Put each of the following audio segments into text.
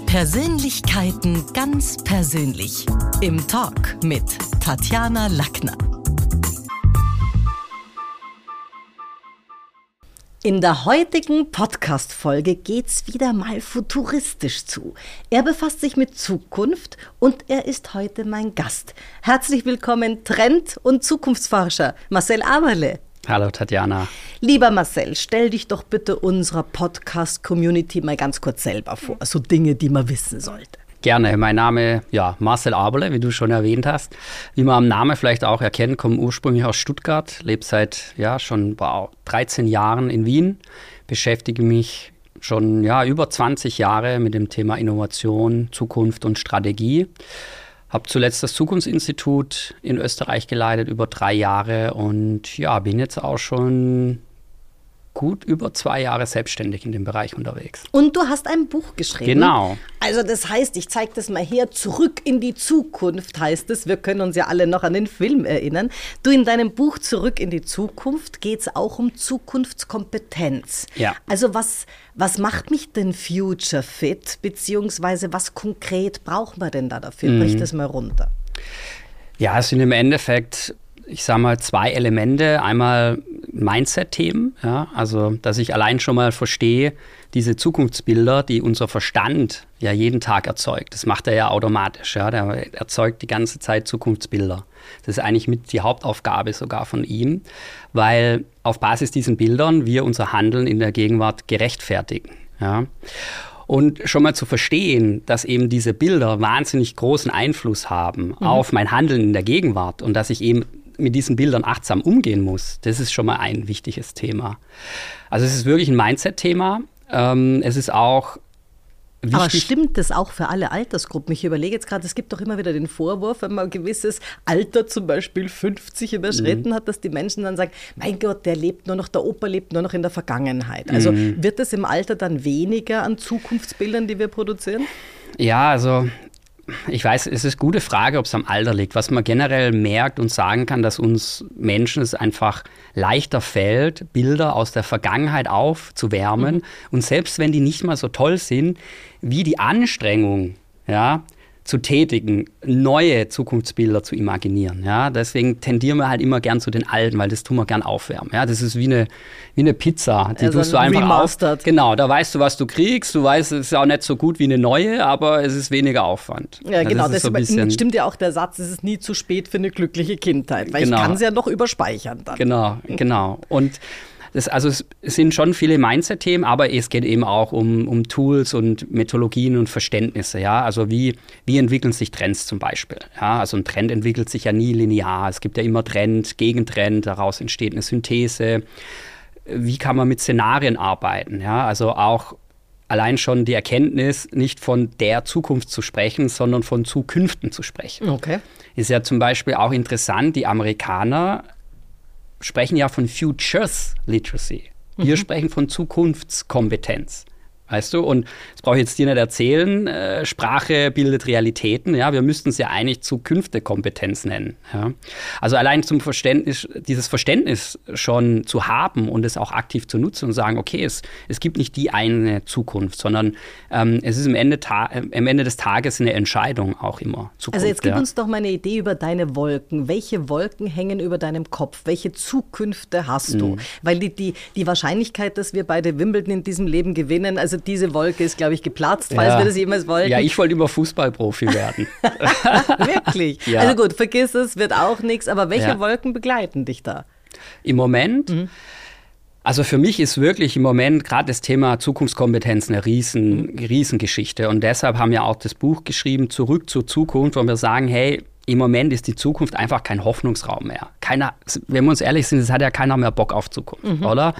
Persönlichkeiten ganz persönlich. Im Talk mit Tatjana Lackner. In der heutigen Podcast-Folge geht's wieder mal futuristisch zu. Er befasst sich mit Zukunft und er ist heute mein Gast. Herzlich willkommen, Trend- und Zukunftsforscher Marcel Aberle. Hallo Tatjana. Lieber Marcel, stell dich doch bitte unserer Podcast-Community mal ganz kurz selber vor. So Dinge, die man wissen sollte. Gerne. Mein Name, Marcel Aberle, wie du schon erwähnt hast. Wie man am Namen vielleicht auch erkennt, komme ursprünglich aus Stuttgart, lebe seit schon 13 Jahren in Wien, beschäftige mich schon über 20 Jahre mit dem Thema Innovation, Zukunft und Strategie. Habe zuletzt das Zukunftsinstitut in Österreich geleitet, über 3 Jahre und bin jetzt auch schon gut über 2 Jahre selbstständig in dem Bereich unterwegs. Und du hast ein Buch geschrieben. Genau. Also das heißt, ich zeige das mal her, Zurück in die Zukunft heißt es. Wir können uns ja alle noch an den Film erinnern. Du, in deinem Buch Zurück in die Zukunft geht es auch um Zukunftskompetenz. Ja. Also was macht mich denn Future Fit, beziehungsweise was konkret braucht man denn da dafür? Brich das mal runter. Ja, es sind im Endeffekt, ich sage mal, 2 Elemente. Einmal Mindset-Themen, also dass ich allein schon mal verstehe, diese Zukunftsbilder, die unser Verstand jeden Tag erzeugt. Das macht er ja automatisch. Der erzeugt die ganze Zeit Zukunftsbilder. Das ist eigentlich mit die Hauptaufgabe sogar von ihm, weil auf Basis diesen Bildern wir unser Handeln in der Gegenwart gerechtfertigen. Ja. Und schon mal zu verstehen, dass eben diese Bilder wahnsinnig großen Einfluss haben auf mein Handeln in der Gegenwart und dass ich eben mit diesen Bildern achtsam umgehen muss, das ist schon mal ein wichtiges Thema. Also es ist wirklich ein Mindset-Thema. Es ist auch wichtig. Aber stimmt das auch für alle Altersgruppen? Ich überlege jetzt gerade, es gibt doch immer wieder den Vorwurf, wenn man ein gewisses Alter, zum Beispiel 50 überschritten hat, dass die Menschen dann sagen, mein Gott, der Opa lebt nur noch in der Vergangenheit. Also wird es im Alter dann weniger an Zukunftsbildern, die wir produzieren? Ja, also ich weiß, es ist eine gute Frage, ob es am Alter liegt. Was man generell merkt und sagen kann, dass uns Menschen es einfach leichter fällt, Bilder aus der Vergangenheit aufzuwärmen. Und selbst wenn die nicht mal so toll sind, wie die Anstrengung, zu tätigen, neue Zukunftsbilder zu imaginieren. Deswegen tendieren wir halt immer gern zu den alten, weil das tun wir gern aufwärmen. Das ist wie eine Pizza, die tust du einfach remastered. Genau, da weißt du, was du kriegst. Du weißt, es ist auch nicht so gut wie eine neue, aber es ist weniger Aufwand. Ja, genau. Das Deshalb stimmt ja auch der Satz, es ist nie zu spät für eine glückliche Kindheit, weil ich kann es ja noch überspeichern dann. Genau. Und es sind schon viele Mindset-Themen, aber es geht eben auch um Tools und Methodologien und Verständnisse. Also wie entwickeln sich Trends zum Beispiel? Also ein Trend entwickelt sich ja nie linear. Es gibt ja immer Trend, Gegentrend, daraus entsteht eine Synthese. Wie kann man mit Szenarien arbeiten? Also auch allein schon die Erkenntnis, nicht von der Zukunft zu sprechen, sondern von Zukünften zu sprechen. Okay. Ist ja zum Beispiel auch interessant, die Amerikaner sprechen ja von Futures Literacy. Wir sprechen von Zukunftskompetenz. Weißt du? Und das brauche ich jetzt dir nicht erzählen. Sprache bildet Realitäten. Wir müssten es ja eigentlich Zukünftekompetenz nennen. Also allein zum Verständnis, dieses Verständnis schon zu haben und es auch aktiv zu nutzen und sagen, okay, es gibt nicht die eine Zukunft, sondern es ist am Ende des Tages eine Entscheidung auch immer. Zukunft, also jetzt gib uns doch mal eine Idee über deine Wolken. Welche Wolken hängen über deinem Kopf? Welche Zukünfte hast du? Weil die Wahrscheinlichkeit, dass wir beide Wimbledon in diesem Leben gewinnen, also diese Wolke ist, glaube ich, geplatzt, falls wir das jemals wollten. Ja, ich wollte immer Fußballprofi werden. Wirklich? Ja. Also gut, vergiss es, wird auch nichts. Aber welche Wolken begleiten dich da? Im Moment? Also für mich ist wirklich im Moment gerade das Thema Zukunftskompetenz eine Riesengeschichte. Und deshalb haben wir auch das Buch geschrieben, Zurück zur Zukunft, wo wir sagen, hey, im Moment ist die Zukunft einfach kein Hoffnungsraum mehr. Wenn wir uns ehrlich sind, es hat ja keiner mehr Bock auf Zukunft, oder?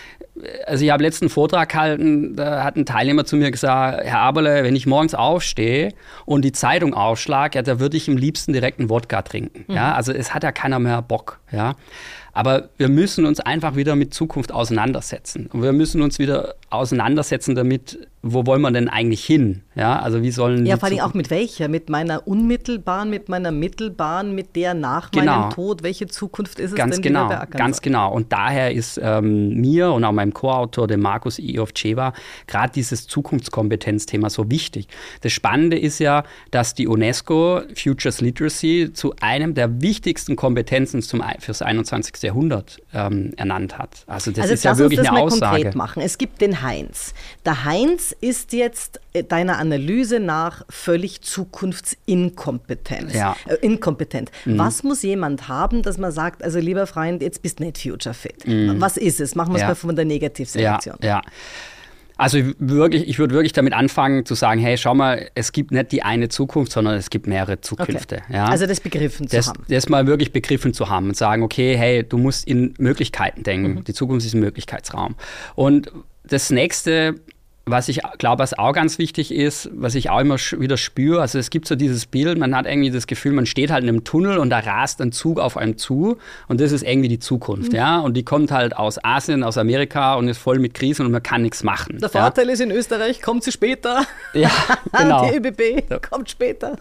Also ich habe letzten einen Vortrag gehalten, da hat ein Teilnehmer zu mir gesagt, Herr Aberle, wenn ich morgens aufstehe und die Zeitung aufschlage, da würde ich am liebsten direkt einen Wodka trinken. Also es hat ja keiner mehr Bock. Aber wir müssen uns einfach wieder mit Zukunft auseinandersetzen. Und wir müssen uns wieder auseinandersetzen damit, wo wollen wir denn eigentlich hin? Ja, also wie sollen ja, vor allem auch mit welcher? Mit meiner unmittelbaren, mit meiner mittelbaren, mit der nach meinem Tod? Welche Zukunft ist es denn, die wir beackern Ganz genau. Und daher ist mir und auch meinem Co-Autor, dem Markus Iofcheva, gerade dieses Zukunftskompetenzthema so wichtig. Das Spannende ist ja, dass die UNESCO Futures Literacy zu einem der wichtigsten Kompetenzen fürs 21. Jahrhundert ernannt hat. Also das ist ja wirklich eine Aussage. Lass uns das mal konkret machen. Es gibt den Heinz. Der Heinz ist jetzt deiner Analyse nach völlig zukunftsinkompetent. Ja. Inkompetent. Was muss jemand haben, dass man sagt, also lieber Freund, jetzt bist du nicht future fit. Was ist es? Machen wir es mal von der Negativselektion. Ja. Also ich würde wirklich damit anfangen zu sagen, hey, schau mal, es gibt nicht die eine Zukunft, sondern es gibt mehrere Zukünfte. Okay. Ja? Also das begriffen zu haben. Das mal wirklich begriffen zu haben und sagen, okay, hey, du musst in Möglichkeiten denken. Die Zukunft ist ein Möglichkeitsraum. Und das Nächste, was ich glaube, was auch ganz wichtig ist, was ich auch immer wieder spüre, also es gibt so dieses Bild, man hat irgendwie das Gefühl, man steht halt in einem Tunnel und da rast ein Zug auf einem zu und das ist irgendwie die Zukunft, ja, und die kommt halt aus Asien, aus Amerika und ist voll mit Krisen und man kann nichts machen. Der Vorteil ist, in Österreich kommt sie später. Ja, genau. Die ÖBB kommt später.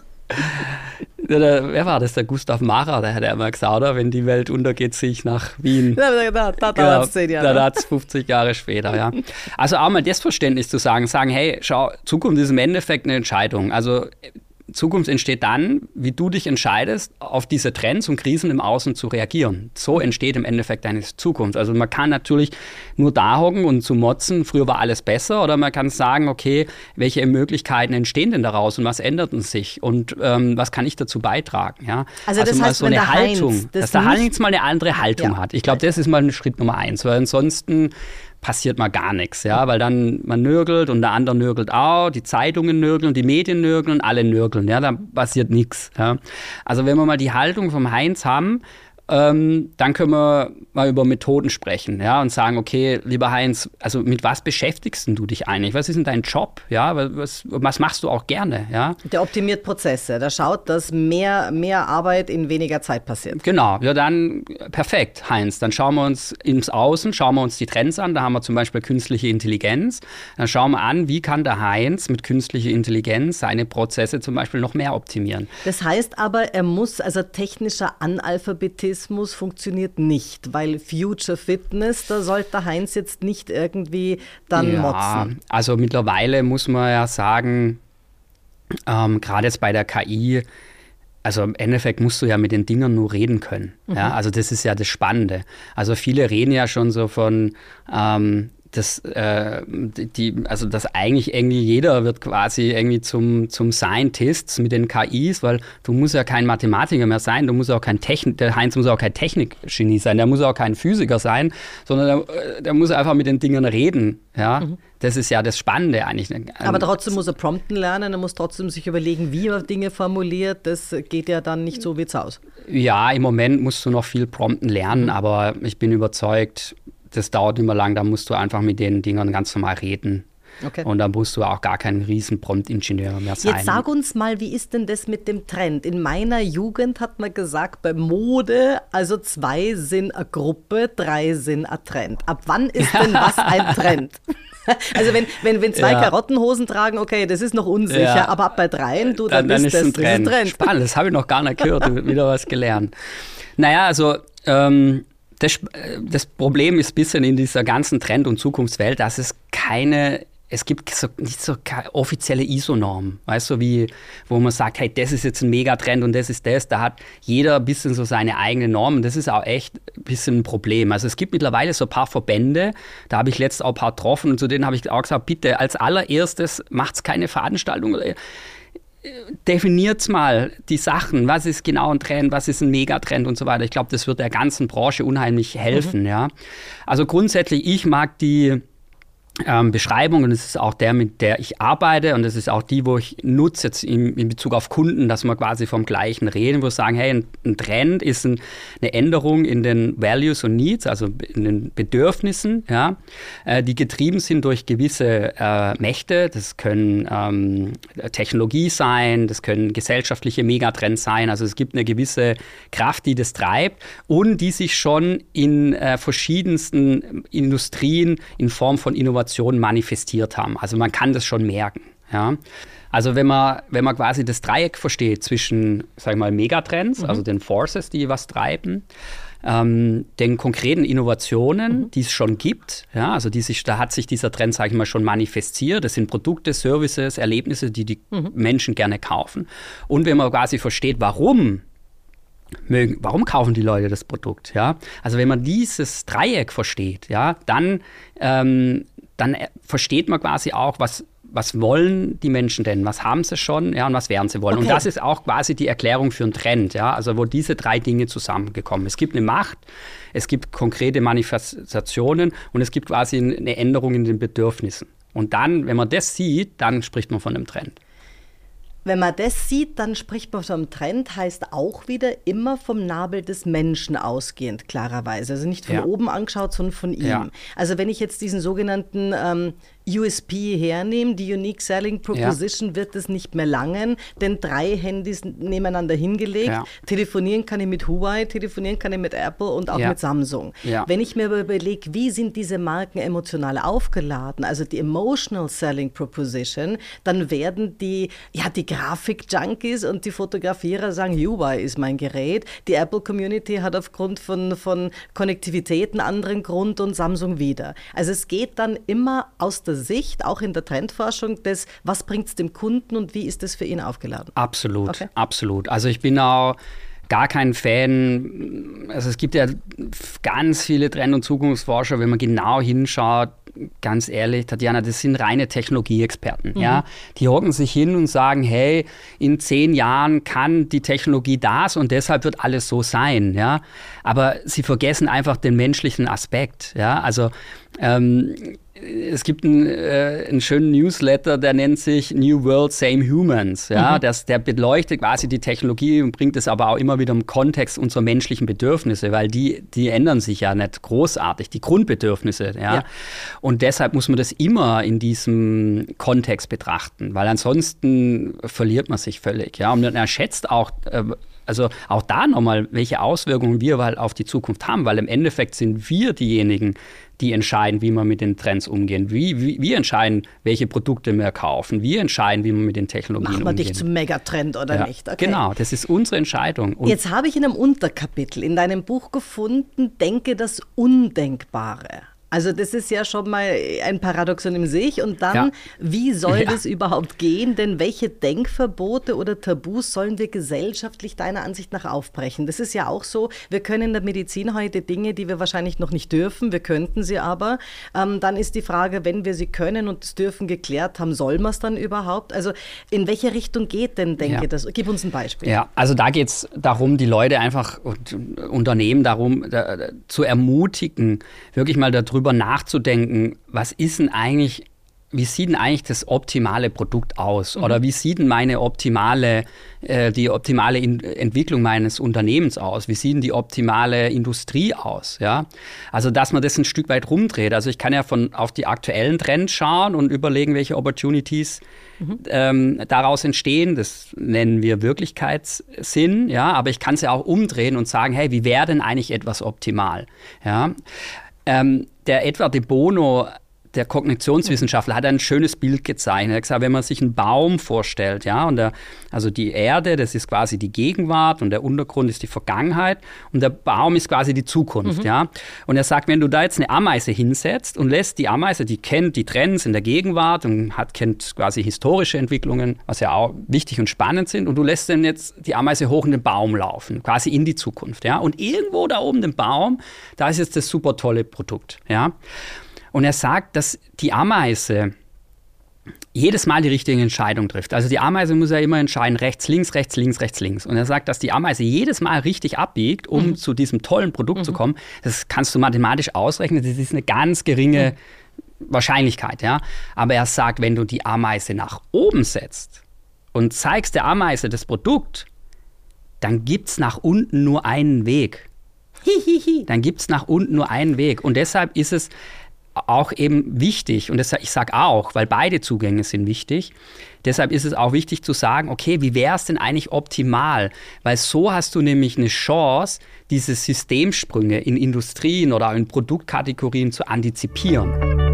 Wer war das? Der Gustav Mahler, der hat ja immer gesagt, oder? Wenn die Welt untergeht, ziehe ich nach Wien. Da dauert es 10 Jahre. Da dauert es 50 Jahre später, ja. Also auch mal das Verständnis zu sagen, hey, schau, Zukunft ist im Endeffekt eine Entscheidung. Also Zukunft entsteht dann, wie du dich entscheidest, auf diese Trends und Krisen im Außen zu reagieren. So entsteht im Endeffekt deine Zukunft. Also man kann natürlich nur da hocken und zu motzen, früher war alles besser, oder man kann sagen, okay, welche Möglichkeiten entstehen denn daraus und was ändert sich und was kann ich dazu beitragen? Ja? Also das heißt, so eine Haltung, dass der Heinz mal eine andere Haltung hat. Ich glaube, das ist mal ein Schritt Nummer 1, weil ansonsten passiert mal gar nichts, ja, weil dann man nörgelt und der andere nörgelt auch, die Zeitungen nörgeln, die Medien nörgeln und alle nörgeln, ja, da passiert nichts. Ja. Also wenn wir mal die Haltung vom Heinz haben, dann können wir mal über Methoden sprechen, ja, und sagen, okay, lieber Heinz, also mit was beschäftigst du dich eigentlich? Was ist denn dein Job? Ja, was machst du auch gerne? Ja? Der optimiert Prozesse, der schaut, dass mehr Arbeit in weniger Zeit passiert. Genau, ja dann perfekt, Heinz. Dann schauen wir uns ins Außen, schauen wir uns die Trends an. Da haben wir zum Beispiel künstliche Intelligenz. Dann schauen wir an, wie kann der Heinz mit künstlicher Intelligenz seine Prozesse zum Beispiel noch mehr optimieren. Das heißt aber, also technischer Analphabetismus funktioniert nicht, weil Future Fitness, da sollte Heinz jetzt nicht irgendwie dann motzen. Also mittlerweile muss man ja sagen, gerade jetzt bei der KI, also im Endeffekt musst du ja mit den Dingern nur reden können. Ja? Also das ist ja das Spannende. Also viele reden ja schon so von dass eigentlich irgendwie jeder wird quasi irgendwie zum Scientist mit den KIs, weil du musst ja kein Mathematiker mehr sein, du musst auch der Heinz muss auch kein Technikgenie sein, der muss auch kein Physiker sein, sondern der muss einfach mit den Dingen reden, ja. Das ist ja das Spannende eigentlich. Aber trotzdem muss er prompten lernen, er muss trotzdem sich überlegen, wie er Dinge formuliert, das geht ja dann nicht so, wie es aus. Ja, im Moment musst du noch viel prompten lernen, aber ich bin überzeugt, das dauert immer lang, da musst du einfach mit den Dingern ganz normal reden. Okay. Und da musst du auch gar kein riesen Prompt-Ingenieur mehr sein. Jetzt sag uns mal, wie ist denn das mit dem Trend? In meiner Jugend hat man gesagt, bei Mode, also 2 sind eine Gruppe, 3 sind ein Trend. Ab wann ist denn was ein Trend? Also wenn 2 Karottenhosen tragen, okay, das ist noch unsicher, aber ab bei 3, dann ist das ein Trend. Spannend, das habe ich noch gar nicht gehört, wieder was gelernt. Naja, also das Problem ist ein bisschen in dieser ganzen Trend- und Zukunftswelt, dass es gibt nicht so keine offizielle ISO-Norm, weißt du, wo man sagt, hey, das ist jetzt ein Megatrend und das ist das. Da hat jeder ein bisschen so seine eigene Norm und das ist auch echt ein bisschen ein Problem. Also es gibt mittlerweile so ein paar Verbände, da habe ich letztens auch ein paar getroffen und zu denen habe ich auch gesagt, bitte als allererstes macht's keine Veranstaltung oder definiert mal die Sachen, was ist genau ein Trend, was ist ein Megatrend und so weiter. Ich glaube, das wird der ganzen Branche unheimlich helfen. Ja. Also grundsätzlich, ich mag die Beschreibung und es ist auch der, mit der ich arbeite und es ist auch die, wo ich nutze jetzt in Bezug auf Kunden, dass wir quasi vom Gleichen reden, wo wir sagen, hey, ein Trend ist eine Änderung in den Values und Needs, also in den Bedürfnissen, ja, die getrieben sind durch gewisse Mächte. Das können Technologie sein, das können gesellschaftliche Megatrends sein. Also es gibt eine gewisse Kraft, die das treibt und die sich schon in verschiedensten Industrien in Form von Innovation manifestiert haben. Also man kann das schon merken. Ja? Also wenn man quasi das Dreieck versteht zwischen, sag ich mal, Megatrends, also den Forces, die was treiben, den konkreten Innovationen, die es schon gibt, ja, also da hat sich dieser Trend, sage ich mal, schon manifestiert. Das sind Produkte, Services, Erlebnisse, die Menschen gerne kaufen. Und wenn man quasi versteht, warum kaufen die Leute das Produkt? Ja? Also wenn man dieses Dreieck versteht, ja, dann versteht man quasi auch, was wollen die Menschen denn? Was haben sie schon, ja, und was werden sie wollen? Okay. Und das ist auch quasi die Erklärung für einen Trend, ja, also wo diese drei Dinge zusammengekommen. Es gibt eine Macht, es gibt konkrete Manifestationen und es gibt quasi eine Änderung in den Bedürfnissen. Und dann, wenn man das sieht, dann spricht man von einem Trend. Wenn man das sieht, dann spricht man vom Trend, heißt auch wieder immer vom Nabel des Menschen ausgehend, klarerweise. Also nicht von oben angeschaut, sondern von ihm. Ja. Also wenn ich jetzt diesen sogenannten USP hernehme, die Unique Selling Proposition, wird es nicht mehr langen, denn 3 Handys nebeneinander hingelegt. Ja. Telefonieren kann ich mit Huawei, telefonieren kann ich mit Apple und auch mit Samsung. Ja. Wenn ich mir aber überlege, wie sind diese Marken emotional aufgeladen, also die Emotional Selling Proposition, dann werden die Grafik-Junkies und die Fotografierer sagen, Huawei ist mein Gerät. Die Apple-Community hat aufgrund von Konnektivität einen anderen Grund und Samsung wieder. Also es geht dann immer aus der Sicht, auch in der Trendforschung, was bringt es dem Kunden und wie ist das für ihn aufgeladen? Absolut, okay. Absolut. Also ich bin auch gar kein Fan, also es gibt ja ganz viele Trend- und Zukunftsforscher, wenn man genau hinschaut, ganz ehrlich, Tatjana, das sind reine Technologieexperten. Ja? Die hocken sich hin und sagen, hey, in 10 Jahren kann die Technologie das und deshalb wird alles so sein. Ja? Aber sie vergessen einfach den menschlichen Aspekt. Ja? Also es gibt einen schönen Newsletter, der nennt sich New World, Same Humans. Ja? Der beleuchtet quasi die Technologie und bringt es aber auch immer wieder im Kontext unserer menschlichen Bedürfnisse, weil die ändern sich ja nicht großartig, die Grundbedürfnisse. Ja? Und deshalb muss man das immer in diesem Kontext betrachten, weil ansonsten verliert man sich völlig. Ja? Und man schätzt auch, also auch da nochmal, welche Auswirkungen wir halt auf die Zukunft haben, weil im Endeffekt sind wir diejenigen, die entscheiden, wie wir mit den Trends umgehen. Wir entscheiden, welche Produkte wir kaufen. Wir entscheiden, wie wir mit den Technologien umgehen. Machen wir dich zum Megatrend oder nicht? Okay. Genau, das ist unsere Entscheidung. Und jetzt habe ich in einem Unterkapitel in deinem Buch gefunden, denke das Undenkbare. Also das ist ja schon mal ein Paradoxon in sich. Und dann, wie soll das überhaupt gehen? Denn welche Denkverbote oder Tabus sollen wir gesellschaftlich deiner Ansicht nach aufbrechen? Das ist ja auch so, wir können in der Medizin heute Dinge, die wir wahrscheinlich noch nicht dürfen, wir könnten sie aber. Dann ist die Frage, wenn wir sie können und das dürfen geklärt haben, soll man es dann überhaupt? Also in welche Richtung geht denn, denke das? Gib uns ein Beispiel. Ja, also da geht es darum, die Leute einfach und Unternehmen darum zu ermutigen, wirklich mal darüber nachzudenken, was ist denn eigentlich, wie sieht denn eigentlich das optimale Produkt aus? Oder wie sieht denn die optimale Entwicklung meines Unternehmens aus? Wie sieht denn die optimale Industrie aus? Ja? Also, dass man das ein Stück weit rumdreht. Also, ich kann ja auf die aktuellen Trends schauen und überlegen, welche Opportunities daraus entstehen. Das nennen wir Wirklichkeitssinn. Ja? Aber ich kann es ja auch umdrehen und sagen, hey, wie wäre denn eigentlich etwas optimal? Ja? Der Edward de Bono, der Kognitionswissenschaftler, hat ein schönes Bild gezeichnet. Er hat gesagt, wenn man sich einen Baum vorstellt, ja, und also die Erde, das ist quasi die Gegenwart und der Untergrund ist die Vergangenheit und der Baum ist quasi die Zukunft, ja. Und er sagt, wenn du da jetzt eine Ameise hinsetzt und lässt die Ameise, die kennt die Trends in der Gegenwart und kennt quasi historische Entwicklungen, was ja auch wichtig und spannend sind, und du lässt dann jetzt die Ameise hoch in den Baum laufen, quasi in die Zukunft, ja. Und irgendwo da oben, den Baum, da ist jetzt das super tolle Produkt, ja. Und er sagt, dass die Ameise jedes Mal die richtige Entscheidung trifft. Also die Ameise muss ja immer entscheiden, rechts, links, rechts, links, rechts, links. Und er sagt, dass die Ameise jedes Mal richtig abbiegt, um zu diesem tollen Produkt zu kommen. Das kannst du mathematisch ausrechnen. Das ist eine ganz geringe Wahrscheinlichkeit, ja. Aber er sagt, wenn du die Ameise nach oben setzt und zeigst der Ameise das Produkt, dann gibt es nach unten nur einen Weg. Dann gibt es nach unten nur einen Weg. Und deshalb ist es auch eben wichtig, und deshalb, ich sage auch, weil beide Zugänge sind wichtig, deshalb ist es auch wichtig zu sagen, okay, wie wäre es denn eigentlich optimal? Weil so hast du nämlich eine Chance, diese Systemsprünge in Industrien oder in Produktkategorien zu antizipieren.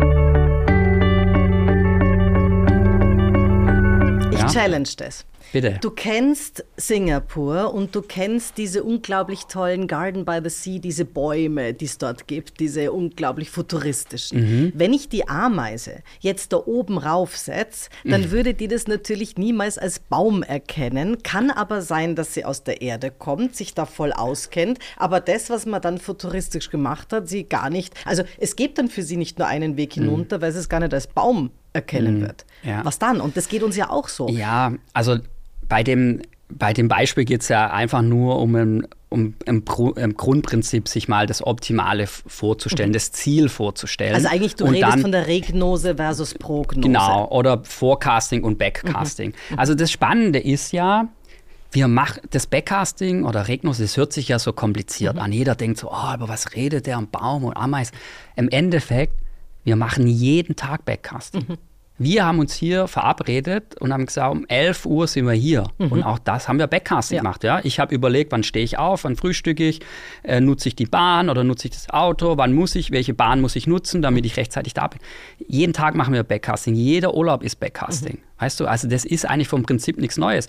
Ich challenge das. Bitte. Du kennst Singapur und du kennst diese unglaublich tollen Garden by the Sea, diese Bäume, die es dort gibt, diese unglaublich futuristischen. Wenn ich die Ameise jetzt da oben raufsetze, dann würde die das natürlich niemals als Baum erkennen, kann aber sein, dass sie aus der Erde kommt, sich da voll auskennt, aber das, was man dann futuristisch gemacht hat, sie gar nicht, also es gibt dann für sie nicht nur einen Weg hinunter, weil sie es gar nicht als Baum erkennen wird. Ja. Was dann? Und das geht uns ja auch so. Ja, also bei dem Beispiel geht es ja einfach nur um im Grundprinzip sich mal das Optimale vorzustellen, das Ziel vorzustellen. Also eigentlich, du redest von der Regnose versus Prognose. Genau, oder Forecasting und Backcasting. Also das Spannende ist ja, das Backcasting oder Regnose, das hört sich ja so kompliziert an. Jeder denkt so, aber was redet der, ein Baum und Ameisen? Im Endeffekt, wir machen jeden Tag Backcasting. Wir haben uns hier verabredet und haben gesagt, um 11 Uhr sind wir hier. Und auch das haben wir Backcasting gemacht. Ja? Ich habe überlegt, wann stehe ich auf, wann frühstücke ich, nutze ich die Bahn oder nutze ich das Auto, welche Bahn muss ich nutzen, damit ich rechtzeitig da bin. Jeden Tag machen wir Backcasting, jeder Urlaub ist Backcasting. Weißt du, also das ist eigentlich vom Prinzip nichts Neues.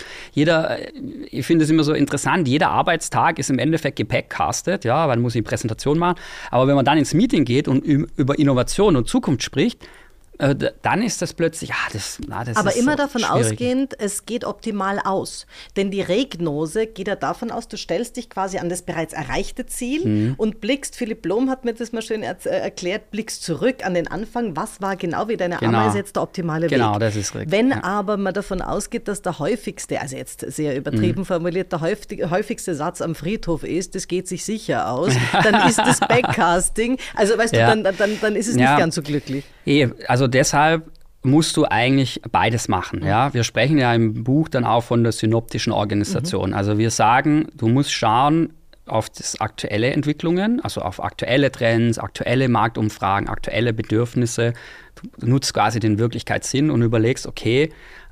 Ich finde es immer so interessant, jeder Arbeitstag ist im Endeffekt gebackcastet, ja, man muss eine Präsentation machen. Aber wenn man dann ins Meeting geht und über Innovation und Zukunft spricht, dann ist das plötzlich, das aber ist immer so davon schwierig. ausgehend, es geht optimal aus. Denn die Regnose geht ja davon aus, du stellst dich quasi an das bereits erreichte Ziel und blickst, Philipp Blom hat mir das mal schön erklärt, blickst zurück an den Anfang, was war genau wie deine Ameise jetzt der optimale Weg. Genau, das ist richtig. Wenn aber man davon ausgeht, dass der häufigste, also jetzt sehr übertrieben formuliert, der häufigste Satz am Friedhof ist, das geht sich sicher aus, dann ist das Backcasting, also weißt du, dann ist es nicht ganz so glücklich. Also deshalb musst du eigentlich beides machen. Ja? Wir sprechen ja im Buch dann auch von der synoptischen Organisation. Also wir sagen, du musst schauen auf das aktuelle Entwicklungen, also auf aktuelle Trends, aktuelle Marktumfragen, aktuelle Bedürfnisse. Du nutzt quasi den Wirklichkeitssinn und überlegst, okay,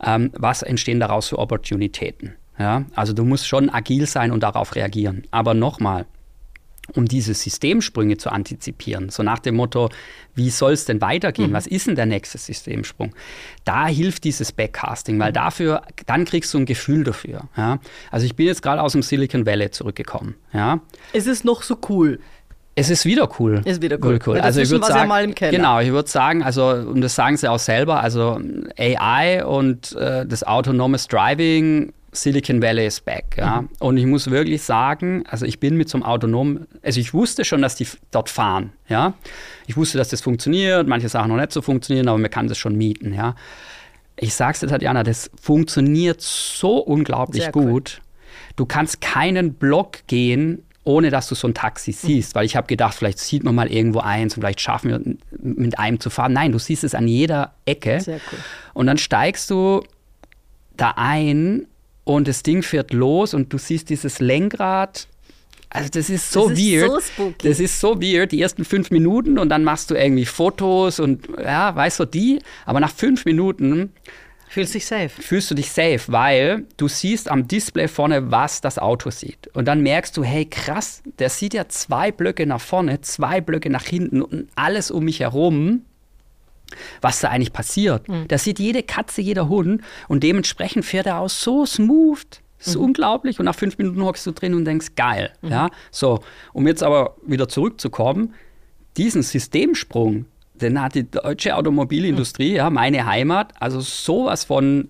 was entstehen daraus für Opportunitäten? Ja? Also du musst schon agil sein und darauf reagieren. Aber nochmal, um diese Systemsprünge zu antizipieren, so nach dem Motto, wie soll es denn weitergehen? Was ist denn der nächste Systemsprung? Da hilft dieses Backcasting, weil dann kriegst du ein Gefühl dafür. Ja? Also ich bin jetzt gerade aus dem Silicon Valley zurückgekommen. Ja? Es ist noch so cool. Es ist wieder cool. Ist wieder cool. Also ich würde sagen, ja mal im Keller. Genau, ich würde sagen, also, und das sagen sie auch selber, also AI und das Autonomous Driving, Silicon Valley is back. Ja? Und ich muss wirklich sagen, also ich bin mit so einem autonomen, also ich wusste schon, dass die dort fahren. Ja? Ich wusste, dass das funktioniert, manche Sachen noch nicht so funktionieren, aber man kann das schon mieten. Ja? Ich sag's dir, Tatjana, das funktioniert so unglaublich gut. Du kannst keinen Block gehen, ohne dass du so ein Taxi siehst. Weil ich habe gedacht, vielleicht sieht man mal irgendwo eins und vielleicht schaffen wir mit einem zu fahren. Nein, du siehst es an jeder Ecke. Sehr cool. Und dann steigst du da ein und das Ding fährt los und du siehst dieses Lenkrad. Also das ist so weird. So spooky. Das ist so weird, die ersten 5 Minuten und dann machst du irgendwie Fotos und ja, weißt du, aber nach 5 Minuten fühlst du dich safe, weil du siehst am Display vorne, was das Auto sieht. Und dann merkst du, hey krass, der sieht ja 2 Blöcke nach vorne, 2 Blöcke nach hinten und alles um mich herum, was da eigentlich passiert. Da sieht jede Katze, jeder Hund und dementsprechend fährt er auch so smooth. Das ist unglaublich und nach 5 Minuten hockst du drin und denkst, geil. Ja? So, um jetzt aber wieder zurückzukommen, diesen Systemsprung, den hat die deutsche Automobilindustrie, ja, meine Heimat, also sowas von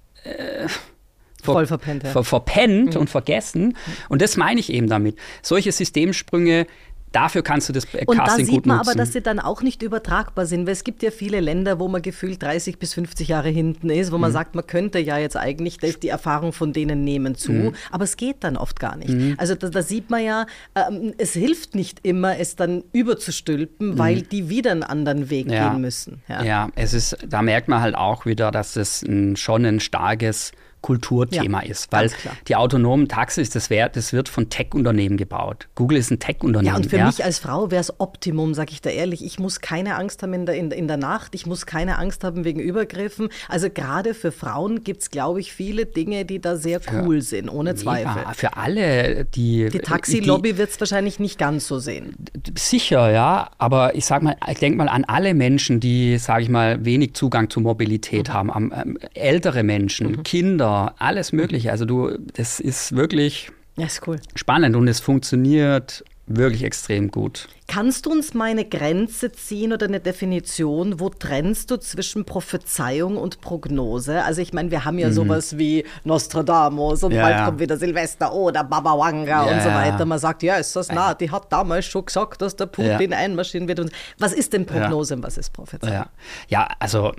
voll verpennt, verpennt und vergessen. Und das meine ich eben damit. Solche Systemsprünge, dafür kannst du das Casting gut nutzen. Und da sieht man aber, dass sie dann auch nicht übertragbar sind, weil es gibt ja viele Länder, wo man gefühlt 30 bis 50 Jahre hinten ist, wo man sagt, man könnte ja jetzt eigentlich die Erfahrung von denen nehmen zu, aber es geht dann oft gar nicht. Also da sieht man ja, es hilft nicht immer, es dann überzustülpen, weil die wieder einen anderen Weg gehen müssen. Ja, da merkt man halt auch wieder, dass es schon ein starkes Kulturthema ist, weil die autonomen Taxis, das wird von Tech-Unternehmen gebaut. Google ist ein Tech-Unternehmen. Ja, und für mich als Frau wäre es Optimum, sage ich da ehrlich. Ich muss keine Angst haben in der Nacht, ich muss keine Angst haben wegen Übergriffen. Also gerade für Frauen gibt es, glaube ich, viele Dinge, die da sehr cool sind, ohne Zweifel. Ja, für alle, die Taxi-Lobby wird es wahrscheinlich nicht ganz so sehen. Sicher, ja, aber ich denke mal an alle Menschen, die, sage ich mal, wenig Zugang zu Mobilität haben, ältere Menschen, Kinder, alles Mögliche. Also das ist wirklich ist cool. Spannend und es funktioniert wirklich extrem gut. Kannst du uns mal eine Grenze ziehen oder eine Definition? Wo trennst du zwischen Prophezeiung und Prognose? Also ich meine, wir haben ja sowas wie Nostradamus und bald kommt wieder Silvester oder Baba Vanga und so weiter. Man sagt, ja, ist das nah? Die hat damals schon gesagt, dass der Putin einmarschieren wird. Was ist denn Prognose und was ist Prophezeiung? Ja, also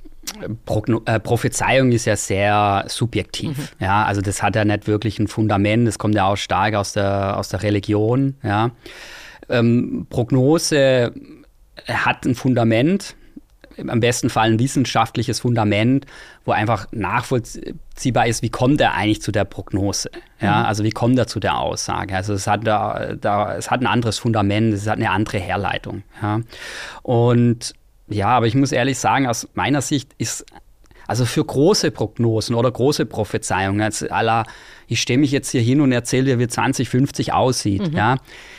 Prophezeiung ist ja sehr subjektiv. Ja, also das hat ja nicht wirklich ein Fundament. Das kommt ja auch stark aus der Religion. Ja. Prognose hat ein Fundament, im besten Fall ein wissenschaftliches Fundament, wo einfach nachvollziehbar ist, wie kommt er eigentlich zu der Prognose? Ja, also wie kommt er zu der Aussage? Also es hat ein anderes Fundament, es hat eine andere Herleitung. Ja. Und ja, aber ich muss ehrlich sagen, aus meiner Sicht ist, also für große Prognosen oder große Prophezeiungen, als ich stelle mich jetzt hier hin und erzähle dir, wie 2050 aussieht, ja,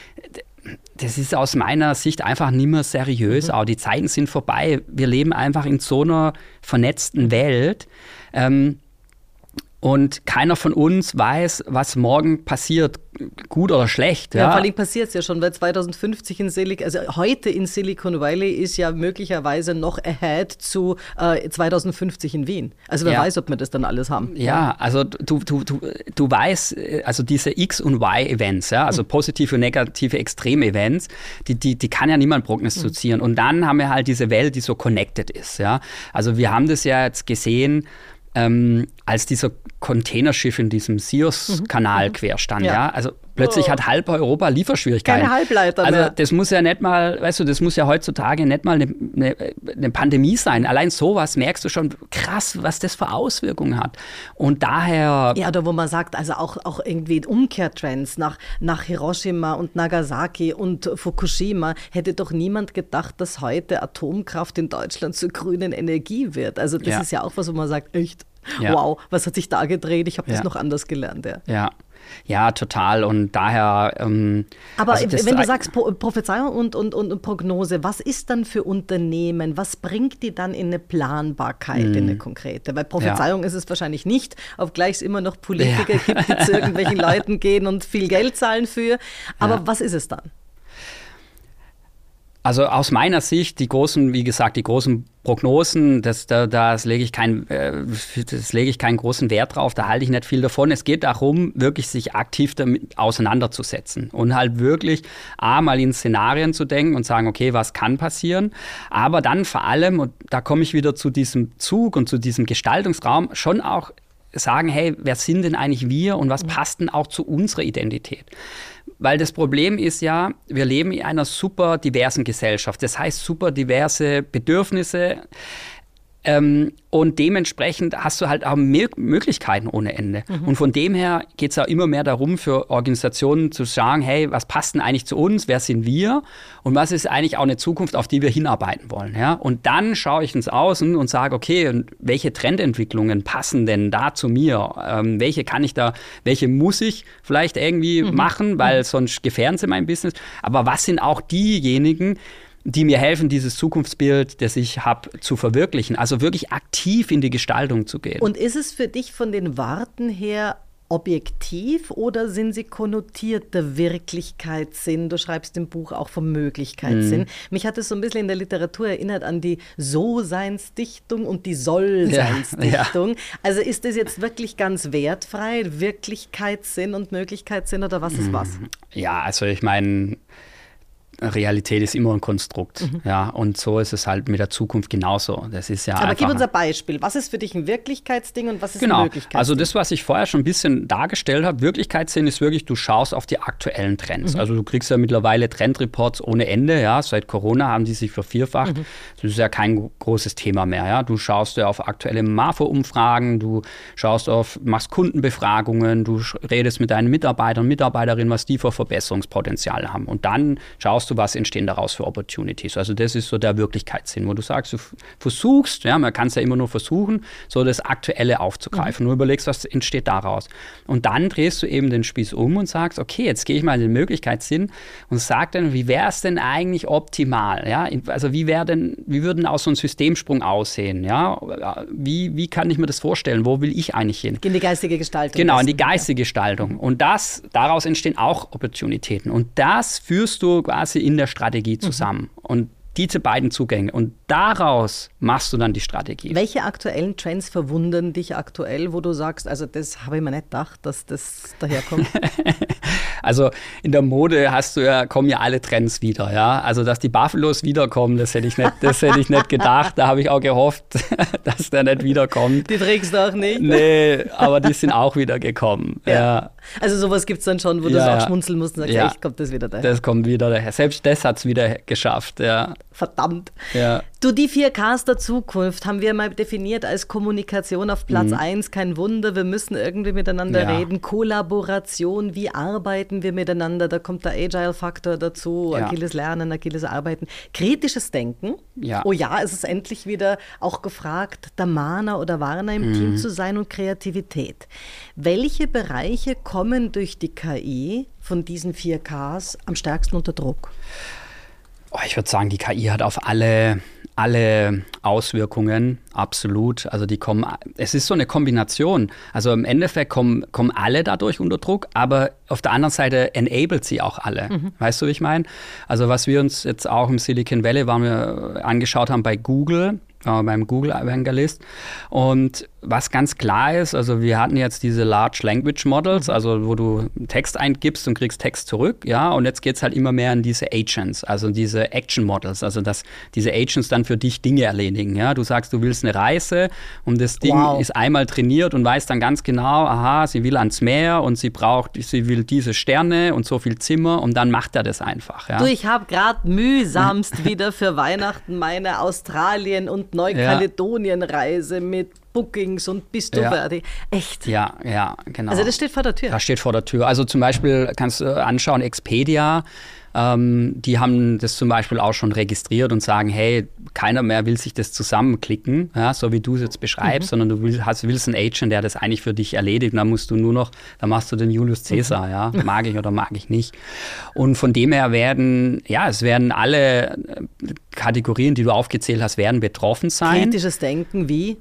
das ist aus meiner Sicht einfach nicht mehr seriös. Auch die Zeiten sind vorbei. Wir leben einfach in so einer vernetzten Welt. Und keiner von uns weiß, was morgen passiert, gut oder schlecht. Ja, vor allem passiert es ja schon, weil 2050 heute in Silicon Valley ist ja möglicherweise noch ahead zu 2050 in Wien. Also wer weiß, ob wir das dann alles haben. Ja, also du weißt, also diese X- und Y-Events, ja, also positive und negative Extrem-Events, die kann ja niemand prognostizieren. Und dann haben wir halt diese Welt, die so connected ist. Ja. Also wir haben das ja jetzt gesehen, als dieser Containerschiff in diesem Suez-Kanal quer stand. Ja. Also plötzlich hat halb Europa Lieferschwierigkeiten. Keine Halbleiter mehr. Also das muss ja nicht mal, weißt du, das muss ja heutzutage nicht mal eine Pandemie sein. Allein sowas merkst du schon krass, was das für Auswirkungen hat. Und daher... Ja, oder wo man sagt, also auch irgendwie Umkehrtrends nach Hiroshima und Nagasaki und Fukushima hätte doch niemand gedacht, dass heute Atomkraft in Deutschland zur grünen Energie wird. Also das ist ja auch was, wo man sagt, echt, wow, was hat sich da gedreht? Ich habe das noch anders gelernt. Ja, total. Und daher... Aber also wenn du sagst Prophezeiung und Prognose, was ist dann für Unternehmen? Was bringt die dann in eine Planbarkeit, in eine konkrete? Weil Prophezeiung ist es wahrscheinlich nicht, obgleich es immer noch Politiker gibt, die zu irgendwelchen Leuten gehen und viel Geld zahlen für. Aber was ist es dann? Also aus meiner Sicht, die großen Prognosen, das lege ich keinen großen Wert drauf, da halte ich nicht viel davon. Es geht darum, wirklich sich aktiv damit auseinanderzusetzen und halt wirklich mal in Szenarien zu denken und sagen, okay, was kann passieren? Aber dann vor allem, und da komme ich wieder zu diesem Zug und zu diesem Gestaltungsraum, schon auch sagen, hey, wer sind denn eigentlich wir und was passt denn auch zu unserer Identität? Weil das Problem ist ja, wir leben in einer super diversen Gesellschaft. Das heißt, super diverse Bedürfnisse. Und dementsprechend hast du halt auch Möglichkeiten ohne Ende. Und von dem her geht es auch immer mehr darum, für Organisationen zu sagen, hey, was passt denn eigentlich zu uns, wer sind wir und was ist eigentlich auch eine Zukunft, auf die wir hinarbeiten wollen. Ja? Und dann schaue ich ins Außen und sage, okay, und welche Trendentwicklungen passen denn da zu mir? Welche muss ich vielleicht irgendwie machen, weil sonst gefährden sie mein Business. Aber was sind auch diejenigen, die mir helfen, dieses Zukunftsbild, das ich habe, zu verwirklichen. Also wirklich aktiv in die Gestaltung zu gehen. Und ist es für dich von den Worten her objektiv oder sind sie konnotierte Wirklichkeitssinn? Du schreibst im Buch auch vom Möglichkeitssinn. Mich hat es so ein bisschen in der Literatur erinnert an die So-Seinsdichtung und die Soll-Seinsdichtung. Also ist das jetzt wirklich ganz wertfrei, Wirklichkeitssinn und Möglichkeitssinn oder was ist was? Ja, also ich meine... Realität ist immer ein Konstrukt. Ja, und so ist es halt mit der Zukunft genauso. Das ist ja Aber einfach, gib uns ein Beispiel. Was ist für dich ein Wirklichkeitsding und was ist ein genau. Möglichkeitsding? Also das, was ich vorher schon ein bisschen dargestellt habe, Wirklichkeitssinn ist wirklich, du schaust auf die aktuellen Trends. Also du kriegst ja mittlerweile Trendreports ohne Ende. Ja, seit Corona haben die sich vervierfacht. Das ist ja kein großes Thema mehr. Ja, du schaust ja auf aktuelle MAFO-Umfragen, du machst Kundenbefragungen, du redest mit deinen Mitarbeitern, Mitarbeiterinnen, was die für Verbesserungspotenzial haben. Und dann schaust du, was entstehen daraus für Opportunities. Also das ist so der Wirklichkeitssinn, wo du sagst, du versuchst, ja, man kann es ja immer nur versuchen, so das Aktuelle aufzugreifen. Du überlegst, was entsteht daraus. Und dann drehst du eben den Spieß um und sagst, okay, jetzt gehe ich mal in den Möglichkeitssinn und sag dann, wie wäre es denn eigentlich optimal? Ja? Also wie würde auch so ein Systemsprung aussehen? Ja? Wie kann ich mir das vorstellen? Wo will ich eigentlich hin? In die geistige Gestaltung. Genau, in die geistige Gestaltung. Und daraus entstehen auch Opportunitäten. Und das führst du quasi in der Strategie zusammen. Und diese beiden Zugänge. Und daraus machst du dann die Strategie. Welche aktuellen Trends verwundern dich aktuell, wo du sagst, also das habe ich mir nicht gedacht, dass das daherkommt? Also in der Mode kommen ja alle Trends wieder, ja. Also dass die Buffalos wiederkommen, das hätte ich nicht gedacht. Da habe ich auch gehofft, dass der nicht wiederkommt. Die trägst du auch nicht? Nee, aber die sind auch wieder gekommen. Ja. Also sowas gibt es dann schon, wo du auch schmunzeln musst und sagst, echt, kommt das wieder daher? Das kommt wieder daher. Selbst das hat es wieder geschafft, ja. Verdammt. Ja. Du, die 4Ks der Zukunft haben wir mal definiert als Kommunikation auf Platz 1. Kein Wunder, wir müssen irgendwie miteinander reden. Kollaboration, wie arbeiten wir miteinander? Da kommt der Agile-Faktor dazu, agiles Lernen, agiles Arbeiten. Kritisches Denken. Ja. Oh ja, es ist endlich wieder auch gefragt, der Mahner oder Warner im Team zu sein und Kreativität. Welche Bereiche kommen durch die KI von diesen 4Ks am stärksten unter Druck? Oh, ich würde sagen, die KI hat auf alle Auswirkungen, absolut. Also es ist so eine Kombination. Also im Endeffekt kommen alle dadurch unter Druck, aber auf der anderen Seite enabled sie auch alle. Weißt du, wie ich meine? Also was wir uns jetzt auch im Silicon Valley angeschaut haben bei Google, beim Google Evangelist. Und was ganz klar ist, also wir hatten jetzt diese Large Language Models, also wo du Text eingibst und kriegst Text zurück, ja, und jetzt geht es halt immer mehr in diese Agents, also diese Action Models, also dass diese Agents dann für dich Dinge erledigen, ja. Du sagst, du willst eine Reise und das Ding ist einmal trainiert und weiß dann ganz genau, aha, sie will ans Meer und sie will diese Sterne und so viel Zimmer und dann macht er das einfach, ja. Du, ich habe gerade mühsamst wieder für Weihnachten meine Australien- und Neukaledonien-Reise mit Bookings und bist du fertig. Echt? Ja, genau. Also das steht vor der Tür. Das steht vor der Tür. Also zum Beispiel kannst du anschauen, Expedia, die haben das zum Beispiel auch schon registriert und sagen, hey, keiner mehr will sich das zusammenklicken, ja, so wie du es jetzt beschreibst, sondern du willst einen Agent, der das eigentlich für dich erledigt. Und dann machst du den Julius Caesar, ja, mag ich oder mag ich nicht. Und von dem her es werden alle Kategorien, die du aufgezählt hast, werden betroffen sein. Kritisches Denken wie?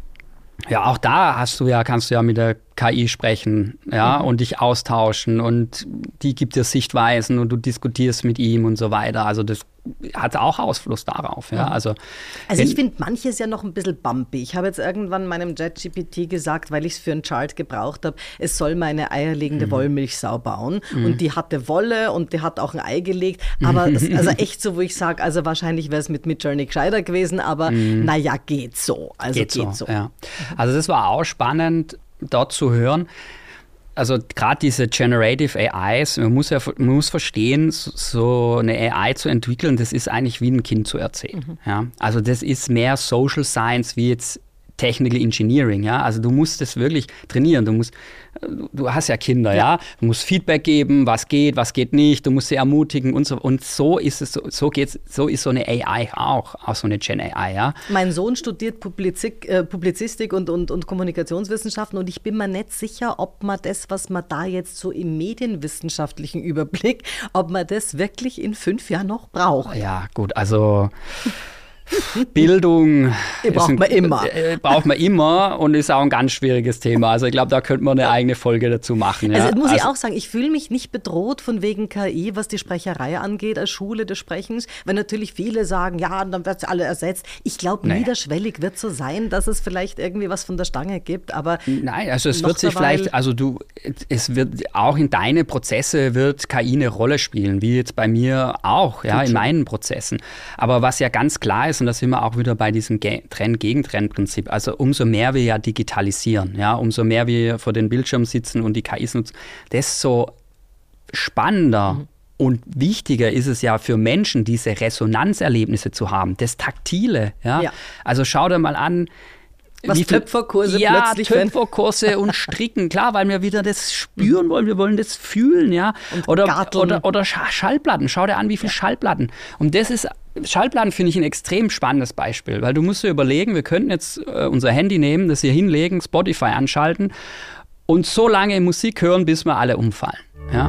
Ja, auch da kannst du ja mit der KI sprechen, ja, und dich austauschen und die gibt dir Sichtweisen und du diskutierst mit ihm und so weiter. Also das hat auch Ausfluss darauf, ja. Also ich finde manches ja noch ein bisschen bumpy. Ich habe jetzt irgendwann meinem ChatGPT gesagt, weil ich es für einen Chart gebraucht habe, es soll meine eierlegende Wollmilchsau bauen und die hatte Wolle und die hat auch ein Ei gelegt, aber also echt so, wo ich sage, also wahrscheinlich wäre es mit Midjourney gescheiter gewesen, aber naja, geht so. Also geht so. Ja. Also das war auch spannend, dort zu hören. Also gerade diese Generative AIs, man muss verstehen, so eine AI zu entwickeln, das ist eigentlich wie ein Kind zu erzählen. Ja? Also das ist mehr Social Science wie jetzt Technical Engineering, ja, also du musst das wirklich trainieren, du hast ja Kinder, ja, du musst Feedback geben, was geht nicht, du musst sie ermutigen und so ist es, so ist so eine AI auch so eine Gen AI, ja. Mein Sohn studiert Publizistik und Kommunikationswissenschaften und ich bin mir nicht sicher, ob man das, was man da jetzt so im medienwissenschaftlichen Überblick, ob man das wirklich in 5 Jahren noch braucht. Ja, gut, also Bildung braucht man immer und ist auch ein ganz schwieriges Thema. Also ich glaube, da könnte man eine eigene Folge dazu machen. Ja. Also muss ich auch sagen, ich fühle mich nicht bedroht von wegen KI, was die Sprecherei angeht, als Schule des Sprechens, weil natürlich viele sagen, ja, dann wird es alle ersetzt. Ich glaube, niederschwellig wird so sein, dass es vielleicht irgendwie was von der Stange gibt, aber nein, also es wird sich vielleicht, es wird auch in deine Prozesse wird KI eine Rolle spielen, wie jetzt bei mir auch, ja, in meinen Prozessen. Aber was ja ganz klar ist, und da sind wir auch wieder bei diesem Trend-Gegentrend-Prinzip, also umso mehr wir ja digitalisieren, ja, umso mehr wir vor den Bildschirmen sitzen und die KIs nutzen, desto spannender und wichtiger ist es ja für Menschen, diese Resonanzerlebnisse zu haben, das Taktile. Ja? Also schau dir mal an, was Töpferkurse plötzlich Töpferkurse und Stricken, klar, weil wir wieder das spüren wollen, wir wollen das fühlen, ja. Oder Schallplatten, schau dir an, wie viele Schallplatten. Und Schallplatten finde ich ein extrem spannendes Beispiel, weil du musst dir überlegen, wir könnten jetzt unser Handy nehmen, das hier hinlegen, Spotify anschalten und so lange Musik hören, bis wir alle umfallen, ja.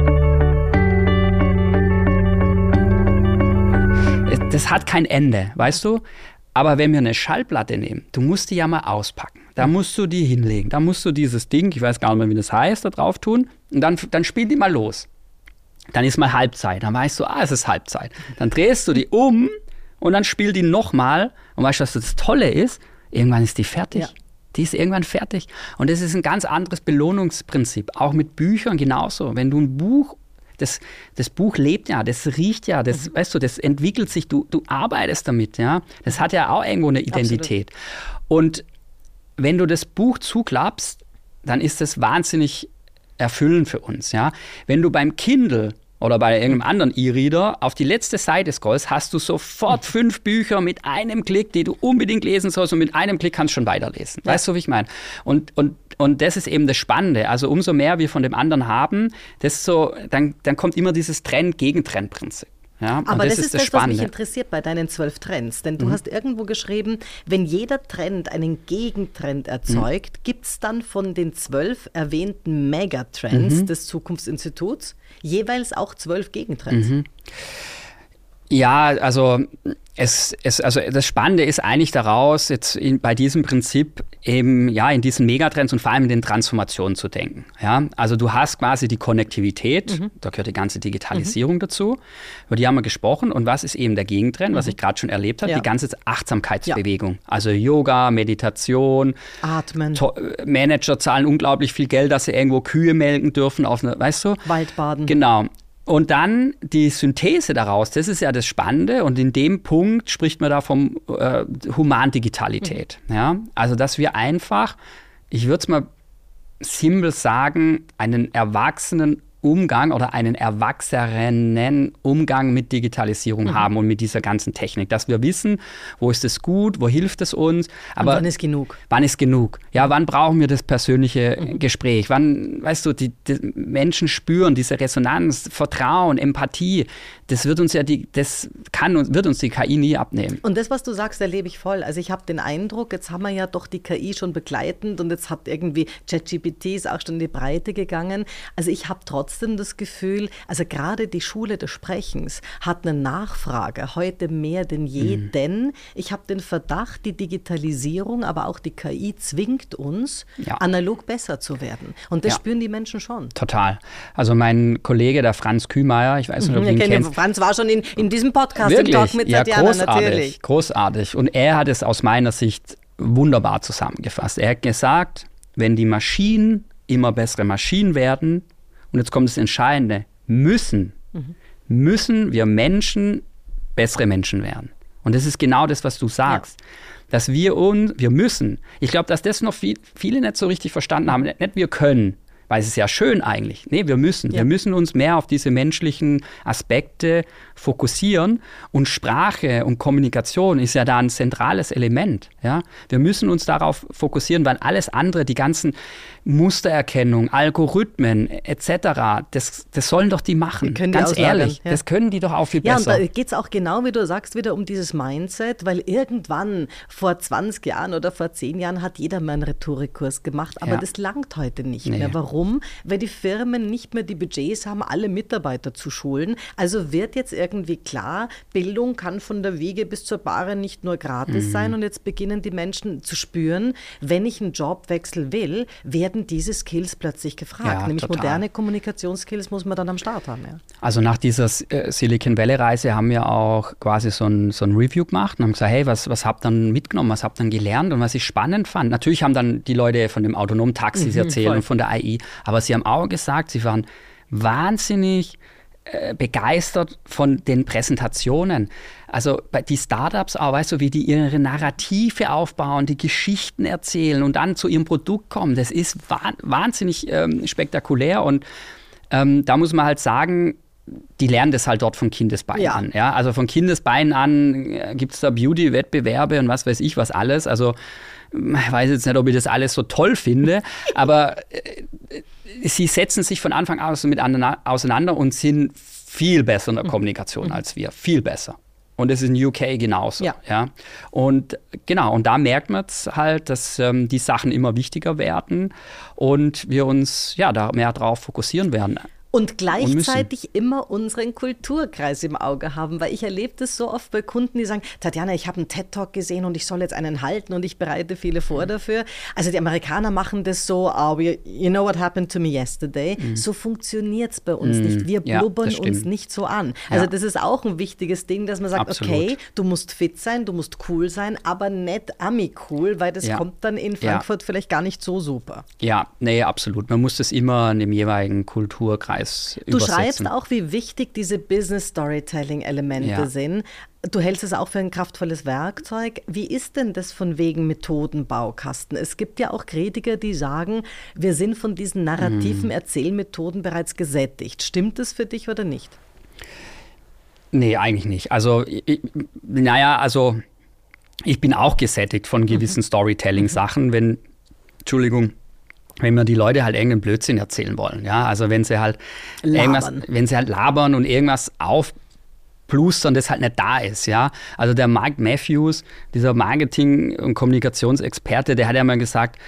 Das hat kein Ende, weißt du? Aber wenn wir eine Schallplatte nehmen, du musst die ja mal auspacken. Da musst du die hinlegen. Da musst du dieses Ding, ich weiß gar nicht mehr, wie das heißt, da drauf tun. Und dann spiel die mal los. Dann ist mal Halbzeit. Dann weißt du, es ist Halbzeit. Dann drehst du die um und dann spiel die nochmal. Und weißt du, was das Tolle ist? Irgendwann ist die fertig. Ja. Die ist irgendwann fertig. Und das ist ein ganz anderes Belohnungsprinzip. Auch mit Büchern genauso. Wenn du ein Buch Das Buch lebt ja, das riecht ja, das, weißt du, das entwickelt sich, du arbeitest damit, ja. Das hat ja auch irgendwo eine Identität. Absolut. Und wenn du das Buch zuklappst, dann ist das wahnsinnig erfüllend für uns, ja. Wenn du beim Kindle oder bei irgendeinem anderen E-Reader auf die letzte Seite scrollst, hast du sofort 5 Bücher mit einem Klick, die du unbedingt lesen sollst und mit einem Klick kannst du schon weiterlesen. Ja. Weißt du, wie ich meine? Und das ist eben das Spannende. Also umso mehr wir von dem anderen haben, desto, dann kommt immer dieses Trend-Gegentrend-Prinzip. Ja, aber das ist das, was mich interessiert bei deinen 12 Trends. Denn du hast irgendwo geschrieben, wenn jeder Trend einen Gegentrend erzeugt, gibt es dann von den 12 erwähnten Megatrends des Zukunftsinstituts jeweils auch 12 Gegentrends. Ja, also das Spannende ist eigentlich daraus, jetzt bei diesem Prinzip eben ja in diesen Megatrends und vor allem in den Transformationen zu denken. Ja? Also du hast quasi die Konnektivität, da gehört die ganze Digitalisierung dazu, über die haben wir gesprochen. Und was ist eben der Gegentrend, was ich gerade schon erlebt habe? Die ganze Achtsamkeitsbewegung. Ja. Also Yoga, Meditation, Atmen. Manager zahlen unglaublich viel Geld, dass sie irgendwo Kühe melken dürfen, weißt du? Waldbaden. Genau. Und dann die Synthese daraus, das ist ja das Spannende. Und in dem Punkt spricht man da vom Humandigitalität. Ja? Also, dass wir einfach, ich würde es mal simpel sagen, einen erwachsenen Umgang oder einen erwachsenen Umgang mit Digitalisierung haben und mit dieser ganzen Technik. Dass wir wissen, wo ist es gut, wo hilft es uns. Aber und wann ist genug? Wann ist genug? Ja, wann brauchen wir das persönliche Gespräch? Wann, weißt du, die Menschen spüren diese Resonanz, Vertrauen, Empathie. Das wird uns ja wird uns die KI nie abnehmen. Und das, was du sagst, erlebe ich voll. Also ich habe den Eindruck, jetzt haben wir ja doch die KI schon begleitend und jetzt hat irgendwie ChatGPT ist auch schon in die Breite gegangen. Also ich habe trotzdem das Gefühl, also gerade die Schule des Sprechens hat eine Nachfrage heute mehr denn je, denn ich habe den Verdacht, die Digitalisierung, aber auch die KI zwingt uns, analog besser zu werden. Und das spüren die Menschen schon. Total. Also mein Kollege, der Franz Kühmeier, ich weiß nicht, ob du ihn kennst. Franz war schon in diesem Podcast, wirklich? Im Talk mit Tatjana, natürlich. Großartig. Und er hat es aus meiner Sicht wunderbar zusammengefasst. Er hat gesagt, wenn die Maschinen immer bessere Maschinen werden, und jetzt kommt das Entscheidende, müssen wir Menschen bessere Menschen werden. Und das ist genau das, was du sagst. Ja. Dass wir müssen. Ich glaube, dass das noch viele nicht so richtig verstanden haben. Nicht wir können, weil es ist ja schön eigentlich. Nee, wir müssen. Ja. Wir müssen uns mehr auf diese menschlichen Aspekte fokussieren. Und Sprache und Kommunikation ist ja da ein zentrales Element. Ja? Wir müssen uns darauf fokussieren, weil alles andere, die ganzen Mustererkennung, Algorithmen etc., das sollen doch die machen. Die ganz ehrlich, das können die doch auch viel besser. Ja, und da geht es auch genau, wie du sagst, wieder um dieses Mindset, weil irgendwann vor 20 Jahren oder vor 10 Jahren hat jeder mal einen Rhetorikkurs gemacht, aber das langt heute nicht mehr. Warum? Warum? Weil die Firmen nicht mehr die Budgets haben, alle Mitarbeiter zu schulen. Also wird jetzt irgendwie klar, Bildung kann von der Wiege bis zur Bahre nicht nur gratis sein und jetzt beginnen die Menschen zu spüren, wenn ich einen Jobwechsel will, werden diese Skills plötzlich gefragt. Nämlich total. Moderne Kommunikationsskills muss man dann am Start haben. Ja. Also nach dieser Silicon Valley-Reise haben wir auch quasi so ein Review gemacht und haben gesagt, hey, was habt ihr dann mitgenommen, was habt ihr dann gelernt und was ich spannend fand. Natürlich haben dann die Leute von dem autonomen Taxis erzählt und von der AI, aber sie haben auch gesagt, sie waren wahnsinnig begeistert von den Präsentationen. Also die Startups auch, weißt du, wie die ihre Narrative aufbauen, die Geschichten erzählen und dann zu ihrem Produkt kommen. Das ist wahnsinnig spektakulär und da muss man halt sagen, die lernen das halt dort von Kindesbeinen an. Ja? Also von Kindesbeinen an gibt es da Beauty-Wettbewerbe und was weiß ich was alles. Also ich weiß jetzt nicht, ob ich das alles so toll finde, aber sie setzen sich von Anfang an miteinander auseinander und sind viel besser in der Kommunikation als wir. Viel besser. Und das ist in UK genauso. Ja. Und genau, und da merkt man es halt, dass die Sachen immer wichtiger werden und wir uns da mehr drauf fokussieren werden. Und gleichzeitig immer unseren Kulturkreis im Auge haben, weil ich erlebe das so oft bei Kunden, die sagen, Tatjana, ich habe einen TED-Talk gesehen und ich soll jetzt einen halten und ich bereite viele vor dafür. Also die Amerikaner machen das so, you know what happened to me yesterday. So funktioniert es bei uns nicht. Wir blubbern uns nicht so an. Also das ist auch ein wichtiges Ding, dass man sagt, okay, du musst fit sein, du musst cool sein, aber nicht Ami-cool, weil das kommt dann in Frankfurt vielleicht gar nicht so super. Ja, nee, absolut. Man muss das immer in dem jeweiligen Kulturkreis Du schreibst auch, wie wichtig diese Business-Storytelling-Elemente sind. Du hältst es auch für ein kraftvolles Werkzeug. Wie ist denn das von wegen Methodenbaukasten? Es gibt ja auch Kritiker, die sagen, wir sind von diesen narrativen Erzählmethoden bereits gesättigt. Stimmt das für dich oder nicht? Nee, eigentlich nicht. Also, ich bin auch gesättigt von gewissen Storytelling-Sachen, wenn mir die Leute halt irgendeinen Blödsinn erzählen wollen. Ja? Also wenn sie halt labern und irgendwas aufplustern, das halt nicht da ist. Ja? Also der Mark Matthews, dieser Marketing- und Kommunikationsexperte, der hat ja mal gesagt,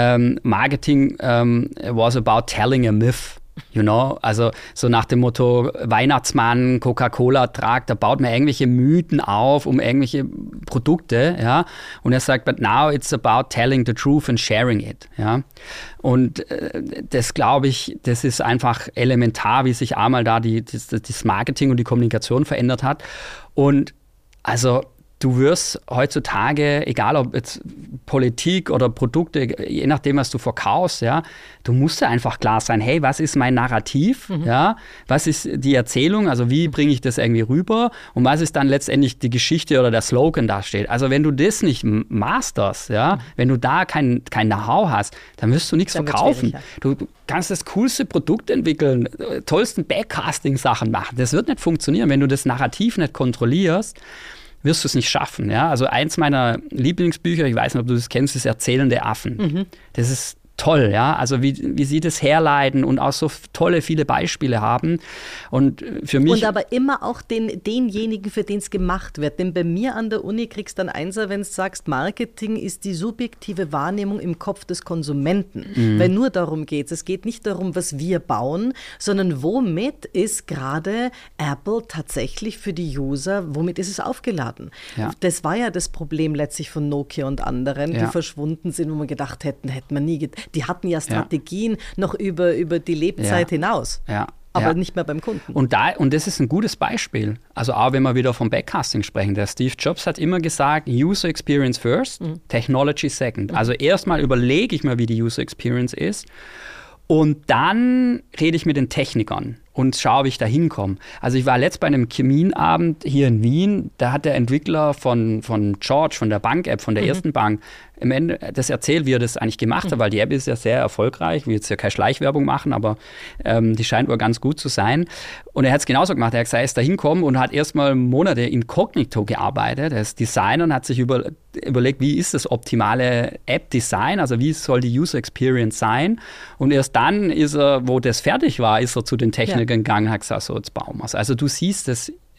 Marketing was about telling a myth. You know, also so nach dem Motto Weihnachtsmann, Coca-Cola tragt, da baut man irgendwelche Mythen auf um irgendwelche Produkte, ja. Und er sagt, but now it's about telling the truth and sharing it, ja. Und das glaube ich, das ist einfach elementar, wie sich einmal da das Marketing und die Kommunikation verändert hat. Und also du wirst heutzutage, egal ob jetzt Politik oder Produkte, je nachdem, was du verkaufst, ja, du musst ja einfach klar sein, hey, was ist mein Narrativ, ja, was ist die Erzählung, also wie bringe ich das irgendwie rüber und was ist dann letztendlich die Geschichte oder der Slogan da steht. Also wenn du das nicht masterst, ja, wenn du da kein Know-how hast, dann wirst du nichts verkaufen. Du kannst das coolste Produkt entwickeln, tollsten Backcasting-Sachen machen. Das wird nicht funktionieren, wenn du das Narrativ nicht kontrollierst, wirst du es nicht schaffen. Ja? Also eins meiner Lieblingsbücher, ich weiß nicht, ob du das kennst, ist Erzählende Affen. Das ist toll, ja, also wie sie das herleiten und auch so tolle, viele Beispiele haben. Und für mich... Und aber immer auch denjenigen, für den es gemacht wird. Denn bei mir an der Uni kriegst du dann Einser, wenn du sagst, Marketing ist die subjektive Wahrnehmung im Kopf des Konsumenten. Weil nur darum geht es. Es geht nicht darum, was wir bauen, sondern womit ist gerade Apple tatsächlich für die User, womit ist es aufgeladen? Ja. Das war ja das Problem letztlich von Nokia und anderen, die verschwunden sind, wo man gedacht hätten wir nie die hatten ja Strategien noch über die Lebzeit hinaus, aber nicht mehr beim Kunden. Und das ist ein gutes Beispiel. Also auch wenn wir wieder vom Backcasting sprechen, der Steve Jobs hat immer gesagt, User Experience first, Technology second. Also erstmal überlege ich mir, wie die User Experience ist und dann rede ich mit den Technikern und schaue, wie ich da hinkomme. Also ich war letzt bei einem Cheminabend hier in Wien, da hat der Entwickler von George, von der Bank-App, von der ersten Bank, im Ende das erzählt, wie er das eigentlich gemacht hat, weil die App ist ja sehr erfolgreich. Ich will jetzt ja keine Schleichwerbung machen, aber die scheint wohl ganz gut zu sein. Und er hat es genauso gemacht. Er hat gesagt, er ist da hingekommen und hat erstmal Monate inkognito gearbeitet. Er ist Designer und hat sich überlegt, wie ist das optimale App-Design, also wie soll die User Experience sein. Und erst dann ist er, wo das fertig war, ist er zu den Technikern gegangen und hat gesagt, so, jetzt bauen wir es. Also du siehst, das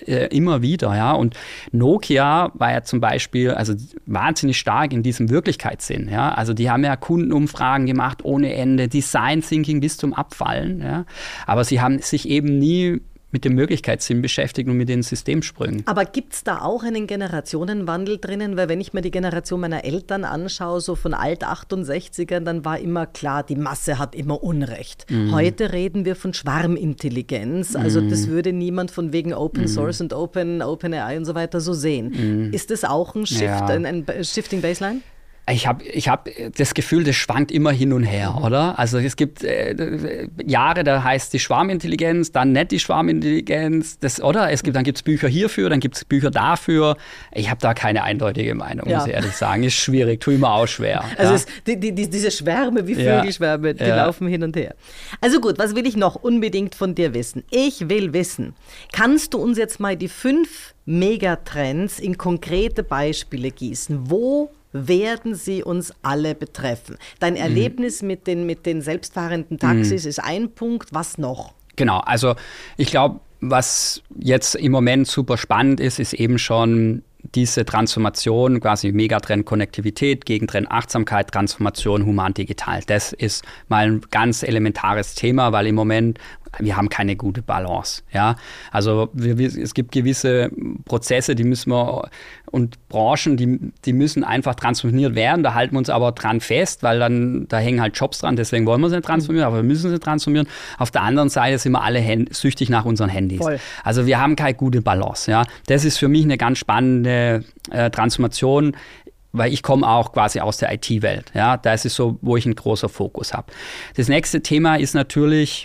immer wieder, ja. Und Nokia war ja zum Beispiel also wahnsinnig stark in diesem Wirklichkeitssinn, ja. Also die haben ja Kundenumfragen gemacht ohne Ende, Design Thinking bis zum Abfallen, ja. Aber sie haben sich eben nie mit dem Möglichkeitssinn beschäftigt und mit den Systemsprüngen. Aber gibt es da auch einen Generationenwandel drinnen? Weil wenn ich mir die Generation meiner Eltern anschaue, so von Alt-68ern, dann war immer klar, die Masse hat immer Unrecht. Heute reden wir von Schwarmintelligenz. Also das würde niemand von wegen Open Source und OpenAI und so weiter so sehen. Ist das auch ein Shift, ein Shifting Baseline? Ich hab das Gefühl, das schwankt immer hin und her, oder? Also es gibt Jahre, da heißt die Schwarmintelligenz, dann nicht die Schwarmintelligenz, dann gibt es Bücher hierfür, dann gibt es Bücher dafür. Ich habe da keine eindeutige Meinung, muss ich ehrlich sagen. Ist schwierig, tue ich mir auch schwer. Also diese Schwärme, wie Vögelschwärme, die laufen hin und her. Also gut, was will ich noch unbedingt von dir wissen? Ich will wissen, kannst du uns jetzt mal die 5 Megatrends in konkrete Beispiele gießen? Wo werden sie uns alle betreffen? Dein Erlebnis mit den selbstfahrenden Taxis ist ein Punkt. Was noch? Genau, also ich glaube, was jetzt im Moment super spannend ist, ist eben schon diese Transformation, quasi Megatrend Konnektivität, Gegentrend Achtsamkeit, Transformation human-digital. Das ist mal ein ganz elementares Thema, weil im Moment wir haben keine gute Balance. Ja? Also es gibt gewisse Prozesse, die müssen wir und Branchen, die müssen einfach transformiert werden. Da halten wir uns aber dran fest, weil da hängen halt Jobs dran. Deswegen wollen wir sie nicht transformieren, aber wir müssen sie transformieren. Auf der anderen Seite sind wir alle süchtig nach unseren Handys. Voll. Also wir haben keine gute Balance. Ja? Das ist für mich eine ganz spannende Transformation, weil ich komme auch quasi aus der IT-Welt. Ja? Das ist so, wo ich einen großen Fokus habe. Das nächste Thema ist natürlich,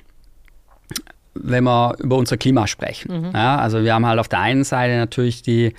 wenn wir über unser Klima sprechen. Ja, also wir haben halt auf der einen Seite natürlich die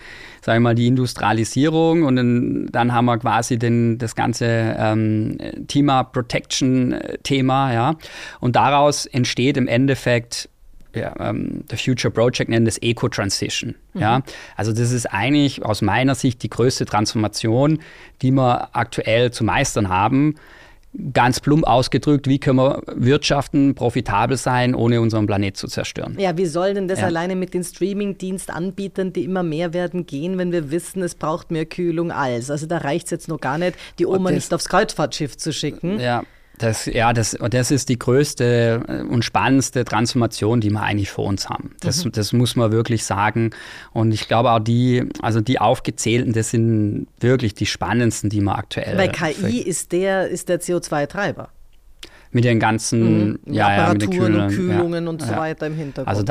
Industrialisierung und dann haben wir quasi das ganze Thema Protection-Thema. Ja, und daraus entsteht im Endeffekt The Future Project nennt es Eco-Transition. Ja? Also das ist eigentlich aus meiner Sicht die größte Transformation, die wir aktuell zu meistern haben. Ganz plump ausgedrückt, wie können wir wirtschaften, profitabel sein, ohne unseren Planet zu zerstören? Ja, wie soll denn das alleine mit den Streaming-Dienstanbietern, die immer mehr werden, gehen, wenn wir wissen, es braucht mehr Kühlung als? Also da reicht es jetzt noch gar nicht, die Oma nicht aufs Kreuzfahrtschiff zu schicken. Ja. Das ist die größte und spannendste Transformation, die wir eigentlich vor uns haben. Das muss man wirklich sagen. Und ich glaube auch die aufgezählten, das sind wirklich die spannendsten, die wir aktuell Weil KI ist der CO2-Treiber. Mit den ganzen Apparaturen und Kühlungen und so weiter im Hintergrund. Also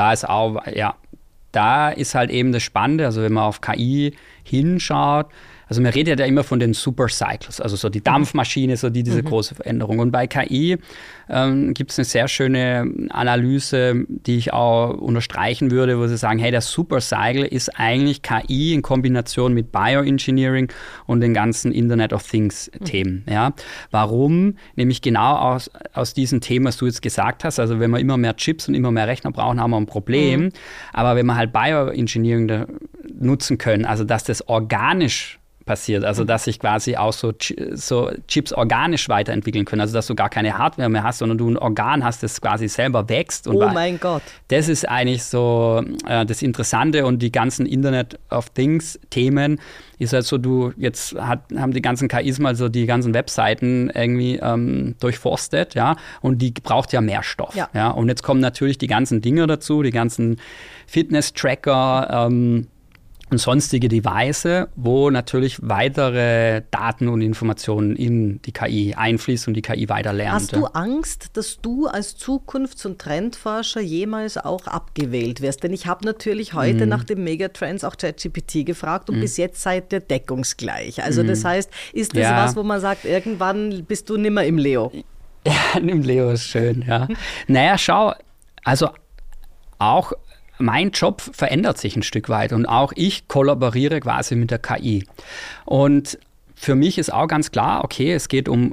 da ist halt eben das Spannende, also wenn man auf KI hinschaut, also man redet ja immer von den Supercycles, also so die Dampfmaschine, so diese große Veränderung. Und bei KI gibt es eine sehr schöne Analyse, die ich auch unterstreichen würde, wo sie sagen, hey, der Supercycle ist eigentlich KI in Kombination mit Bioengineering und den ganzen Internet of Things Themen. Ja? Warum? Nämlich genau aus diesen Themen, was du jetzt gesagt hast, also wenn wir immer mehr Chips und immer mehr Rechner brauchen, haben wir ein Problem. Aber wenn wir halt Bioengineering nutzen können, also dass das organisch passiert, also dass sich quasi auch so Chips organisch weiterentwickeln können, also dass du gar keine Hardware mehr hast, sondern du ein Organ hast, das quasi selber wächst. Und mein Gott. Das ist eigentlich so das Interessante und die ganzen Internet of Things Themen ist halt so, haben die ganzen KIs mal so die ganzen Webseiten irgendwie durchforstet, ja, und die braucht ja mehr Stoff. Ja. Und jetzt kommen natürlich die ganzen Dinge dazu, die ganzen Fitness-Tracker, und sonstige Devices, wo natürlich weitere Daten und Informationen in die KI einfließen und die KI weiter lernt. Hast du Angst, dass du als Zukunfts- und Trendforscher jemals auch abgewählt wirst? Denn ich habe natürlich heute nach den Megatrends auch ChatGPT gefragt und bis jetzt seid ihr deckungsgleich. Also das heißt, ist das was, wo man sagt, irgendwann bist du nimmer im Leo? Ja, im Leo ist schön, ja. Naja, schau, also auch mein Job verändert sich ein Stück weit und auch ich kollaboriere quasi mit der KI. Und für mich ist auch ganz klar, okay, es geht um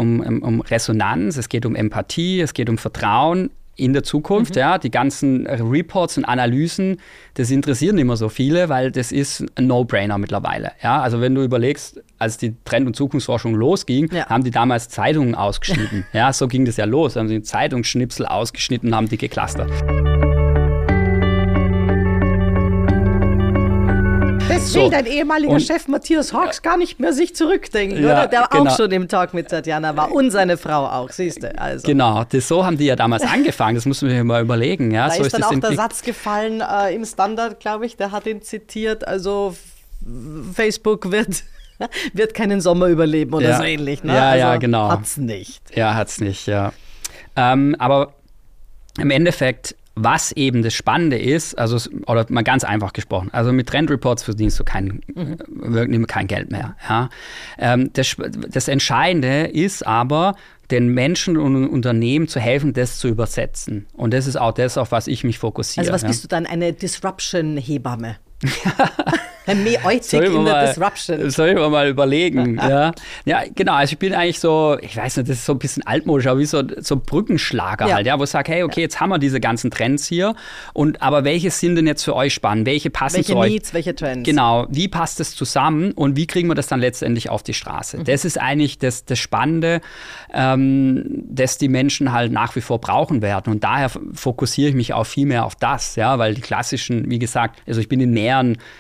Resonanz, es geht um Empathie, es geht um Vertrauen in der Zukunft. Ja, die ganzen Reports und Analysen, das interessieren immer so viele, weil das ist ein No-Brainer mittlerweile. Ja, also wenn du überlegst, als die Trend- und Zukunftsforschung losging, haben die damals Zeitungen ausgeschnitten. Ja, so ging das ja los. Haben sie Zeitungsschnipsel ausgeschnitten und haben die geclustert. Das will dein ehemaliger Chef Matthias Hawkes gar nicht mehr sich zurückdenken, oder? Der auch schon im Talk mit Tatjana war und seine Frau auch, siehst du. Also. Genau, so haben die ja damals angefangen, das muss man sich mal überlegen. Ja? Da so ist dann auch der Satz gefallen im Standard, glaube ich, der hat ihn zitiert, also Facebook wird keinen Sommer überleben oder so ähnlich. Ne? Ja, also ja, genau. Hat's nicht. Ja, hat's nicht, ja. Aber im Endeffekt, was eben das Spannende ist, also oder mal ganz einfach gesprochen, also mit Trend Reports verdienst du kein Geld mehr. Ja? Das Entscheidende ist aber, den Menschen und Unternehmen zu helfen, das zu übersetzen. Und das ist auch das, auf was ich mich fokussiere. Also was bist du dann, eine Disruption-Hebamme? Soll ich mal überlegen. Ja, genau. Also ich bin eigentlich so, ich weiß nicht, das ist so ein bisschen altmodisch, aber wie so ein Brückenschlager halt, wo ich sage, hey, okay, jetzt haben wir diese ganzen Trends hier. Aber welche sind denn jetzt für euch spannend? Welche passen zu euch? Welche Needs, welche Trends? Genau. Wie passt das zusammen und wie kriegen wir das dann letztendlich auf die Straße? Das ist eigentlich das Spannende, das die Menschen halt nach wie vor brauchen werden. Und daher fokussiere ich mich auch viel mehr auf das, weil die klassischen, wie gesagt, also ich bin in mehreren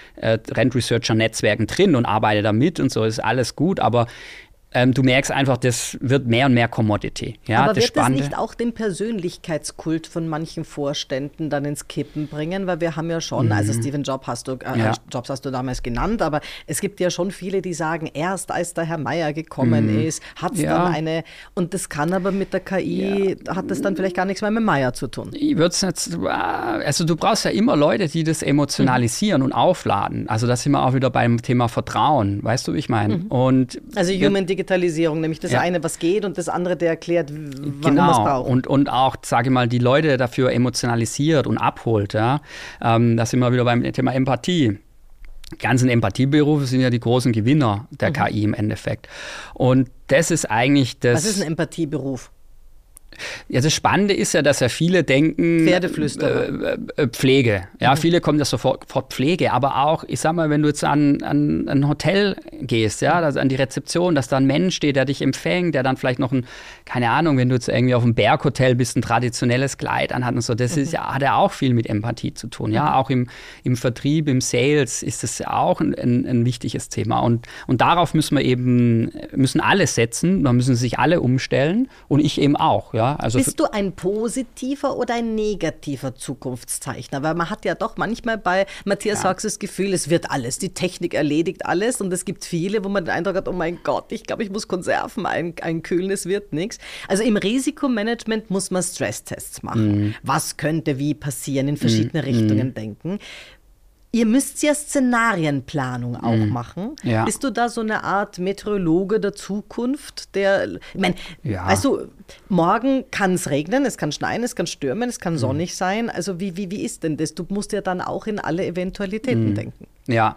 Trend-Researcher-Netzwerken drin und arbeite damit und so, ist alles gut, aber du merkst einfach, das wird mehr und mehr Commodity. Ja, aber wird das nicht auch den Persönlichkeitskult von manchen Vorständen dann ins Kippen bringen? Weil wir haben ja schon, also Steve Jobs hast du damals genannt, aber es gibt ja schon viele, die sagen, erst als der Herr Mayer gekommen ist, hat es dann eine, und das kann aber mit der KI, hat das dann vielleicht gar nichts mehr mit Mayer zu tun. Ich würde es nicht, also du brauchst ja immer Leute, die das emotionalisieren und aufladen. Also da sind wir auch wieder beim Thema Vertrauen, weißt du, wie ich meine? Und also Human Digitalisierung, nämlich das eine, was geht, und das andere, der erklärt, warum man es braucht. Und auch, sage ich mal, die Leute dafür emotionalisiert und abholt. Ja? Da sind wir wieder beim Thema Empathie. Die ganzen Empathieberufe sind ja die großen Gewinner der KI im Endeffekt. Und das ist eigentlich das... Was ist ein Empathieberuf? Ja, das Spannende ist ja, dass ja viele denken, Pferdeflüsterer. Pflege. Ja, viele kommen ja sofort Pflege, aber auch, ich sag mal, wenn du jetzt an ein Hotel gehst, also an die Rezeption, dass da ein Mensch steht, der dich empfängt, der dann vielleicht noch keine Ahnung, wenn du jetzt irgendwie auf einem Berghotel bist, ein traditionelles Kleid anhat und so, das ist hat ja auch viel mit Empathie zu tun. Ja, auch im Vertrieb, im Sales ist das ja auch ein wichtiges Thema. Und darauf müssen alle setzen, da müssen sich alle umstellen und ich eben auch, ja. Also bist du ein positiver oder ein negativer Zukunftszeichner? Weil man hat ja doch manchmal bei Matthias Hawkes das Gefühl, es wird alles, die Technik erledigt alles, und es gibt viele, wo man den Eindruck hat, oh mein Gott, ich glaube, ich muss Konserven einkühlen, es wird nichts. Also im Risikomanagement muss man Stresstests machen. Was könnte wie passieren, in verschiedene Richtungen denken. Ihr müsst ja Szenarienplanung auch machen. Ja. Bist du da so eine Art Meteorologe der Zukunft? Weißt du, morgen kann es regnen, es kann schneien, es kann stürmen, es kann sonnig sein. Also wie ist denn das? Du musst ja dann auch in alle Eventualitäten denken. Ja.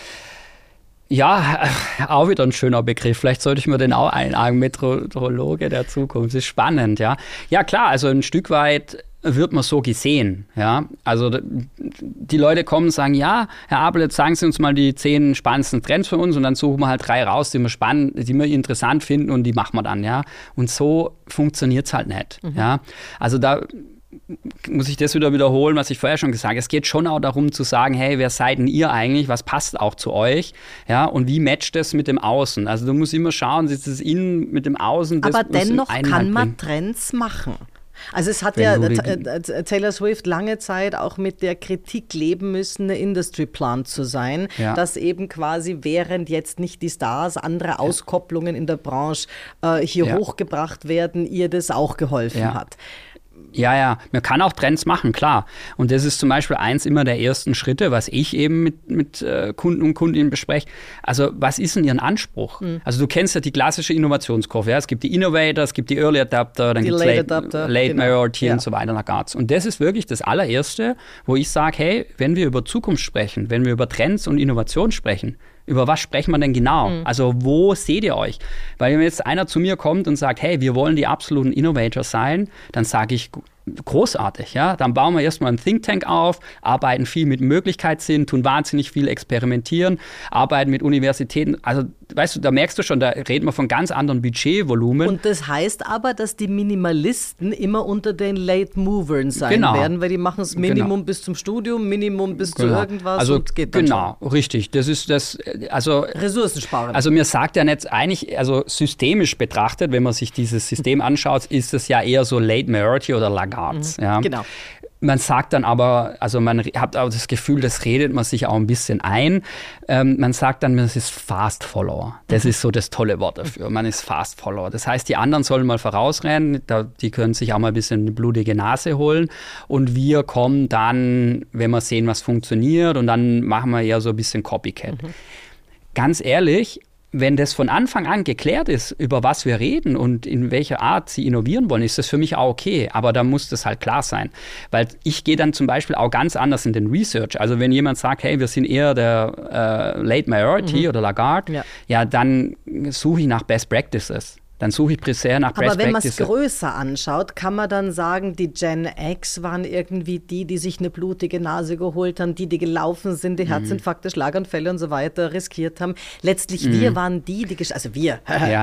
Ja, auch wieder ein schöner Begriff. Vielleicht sollte ich mir den auch einhaken, Meteorologe der Zukunft. Das ist spannend, ja. Ja, klar, also ein Stück weit wird man so gesehen. Ja? Also die Leute kommen und sagen, ja, Herr Apel, jetzt sagen Sie uns mal die 10 spannendsten Trends für uns, und dann suchen wir halt 3 raus, die wir spannend, die wir interessant finden, und die machen wir dann. Ja? Und so funktioniert es halt nicht. Ja? Also da muss ich das wieder wiederholen, was ich vorher schon gesagt habe. Es geht schon auch darum zu sagen, hey, wer seid denn ihr eigentlich? Was passt auch zu euch? Ja, und wie matcht das mit dem Außen? Also du musst immer schauen, ist das Innen mit dem Außen. Aber dennoch kann man Trends machen. Also es hat Taylor Swift lange Zeit auch mit der Kritik leben müssen, eine Industry Plant zu sein, dass eben quasi, während jetzt nicht die Stars, andere Auskopplungen in der Branche hier hochgebracht werden, ihr das auch geholfen hat. Ja, man kann auch Trends machen, klar. Und das ist zum Beispiel eins immer der ersten Schritte, was ich eben mit Kunden und Kundinnen bespreche. Also was ist denn Ihren Anspruch? Also du kennst ja die klassische Innovationskurve. Ja? Es gibt die Innovator, es gibt die Early Adapter, dann gibt es Late Majority und so weiter. Und das ist wirklich das allererste, wo ich sage, hey, wenn wir über Zukunft sprechen, wenn wir über Trends und Innovation sprechen, über was sprechen wir denn genau? Also wo seht ihr euch? Weil wenn jetzt einer zu mir kommt und sagt, hey, wir wollen die absoluten Innovator sein, dann sage ich, großartig, ja. Dann bauen wir erstmal einen Think Tank auf, arbeiten viel mit Möglichkeitssinn, tun wahnsinnig viel experimentieren, arbeiten mit Universitäten. Also, weißt du, da merkst du schon, da reden wir von ganz anderen Budgetvolumen. Und das heißt aber, dass die Minimalisten immer unter den Late Movern sein werden, weil die machen das Minimum bis zum Studium, Minimum bis zu irgendwas also, und geht dann schon. Richtig. Das ist das, also Ressourcensparen. Also mir sagt ja nicht eigentlich, also systemisch betrachtet, wenn man sich dieses System anschaut, ist es ja eher so Late Majority oder Lagarde. Ja. Genau. Man sagt dann aber, also man hat auch das Gefühl, das redet man sich auch ein bisschen ein. Man sagt dann, man ist Fast Follower. Das ist so das tolle Wort dafür. Man ist Fast Follower. Das heißt, die anderen sollen mal vorausrennen, die können sich auch mal ein bisschen eine blutige Nase holen. Und wir kommen dann, wenn wir sehen, was funktioniert, und dann machen wir eher so ein bisschen Copycat. Ganz ehrlich, wenn das von Anfang an geklärt ist, über was wir reden und in welcher Art sie innovieren wollen, ist das für mich auch okay. Aber da muss das halt klar sein. Weil ich gehe dann zum Beispiel auch ganz anders in den Research. Also wenn jemand sagt, hey, wir sind eher der Late Majority oder Lagarde, ja, dann suche ich nach Best Practices. Dann suche ich primär nach Best Practices. Aber wenn man es größer anschaut, kann man dann sagen, die Gen X waren irgendwie die sich eine blutige Nase geholt haben, die gelaufen sind, die Herzinfarkte, Schlaganfälle und so weiter riskiert haben. Letztlich wir waren also wir,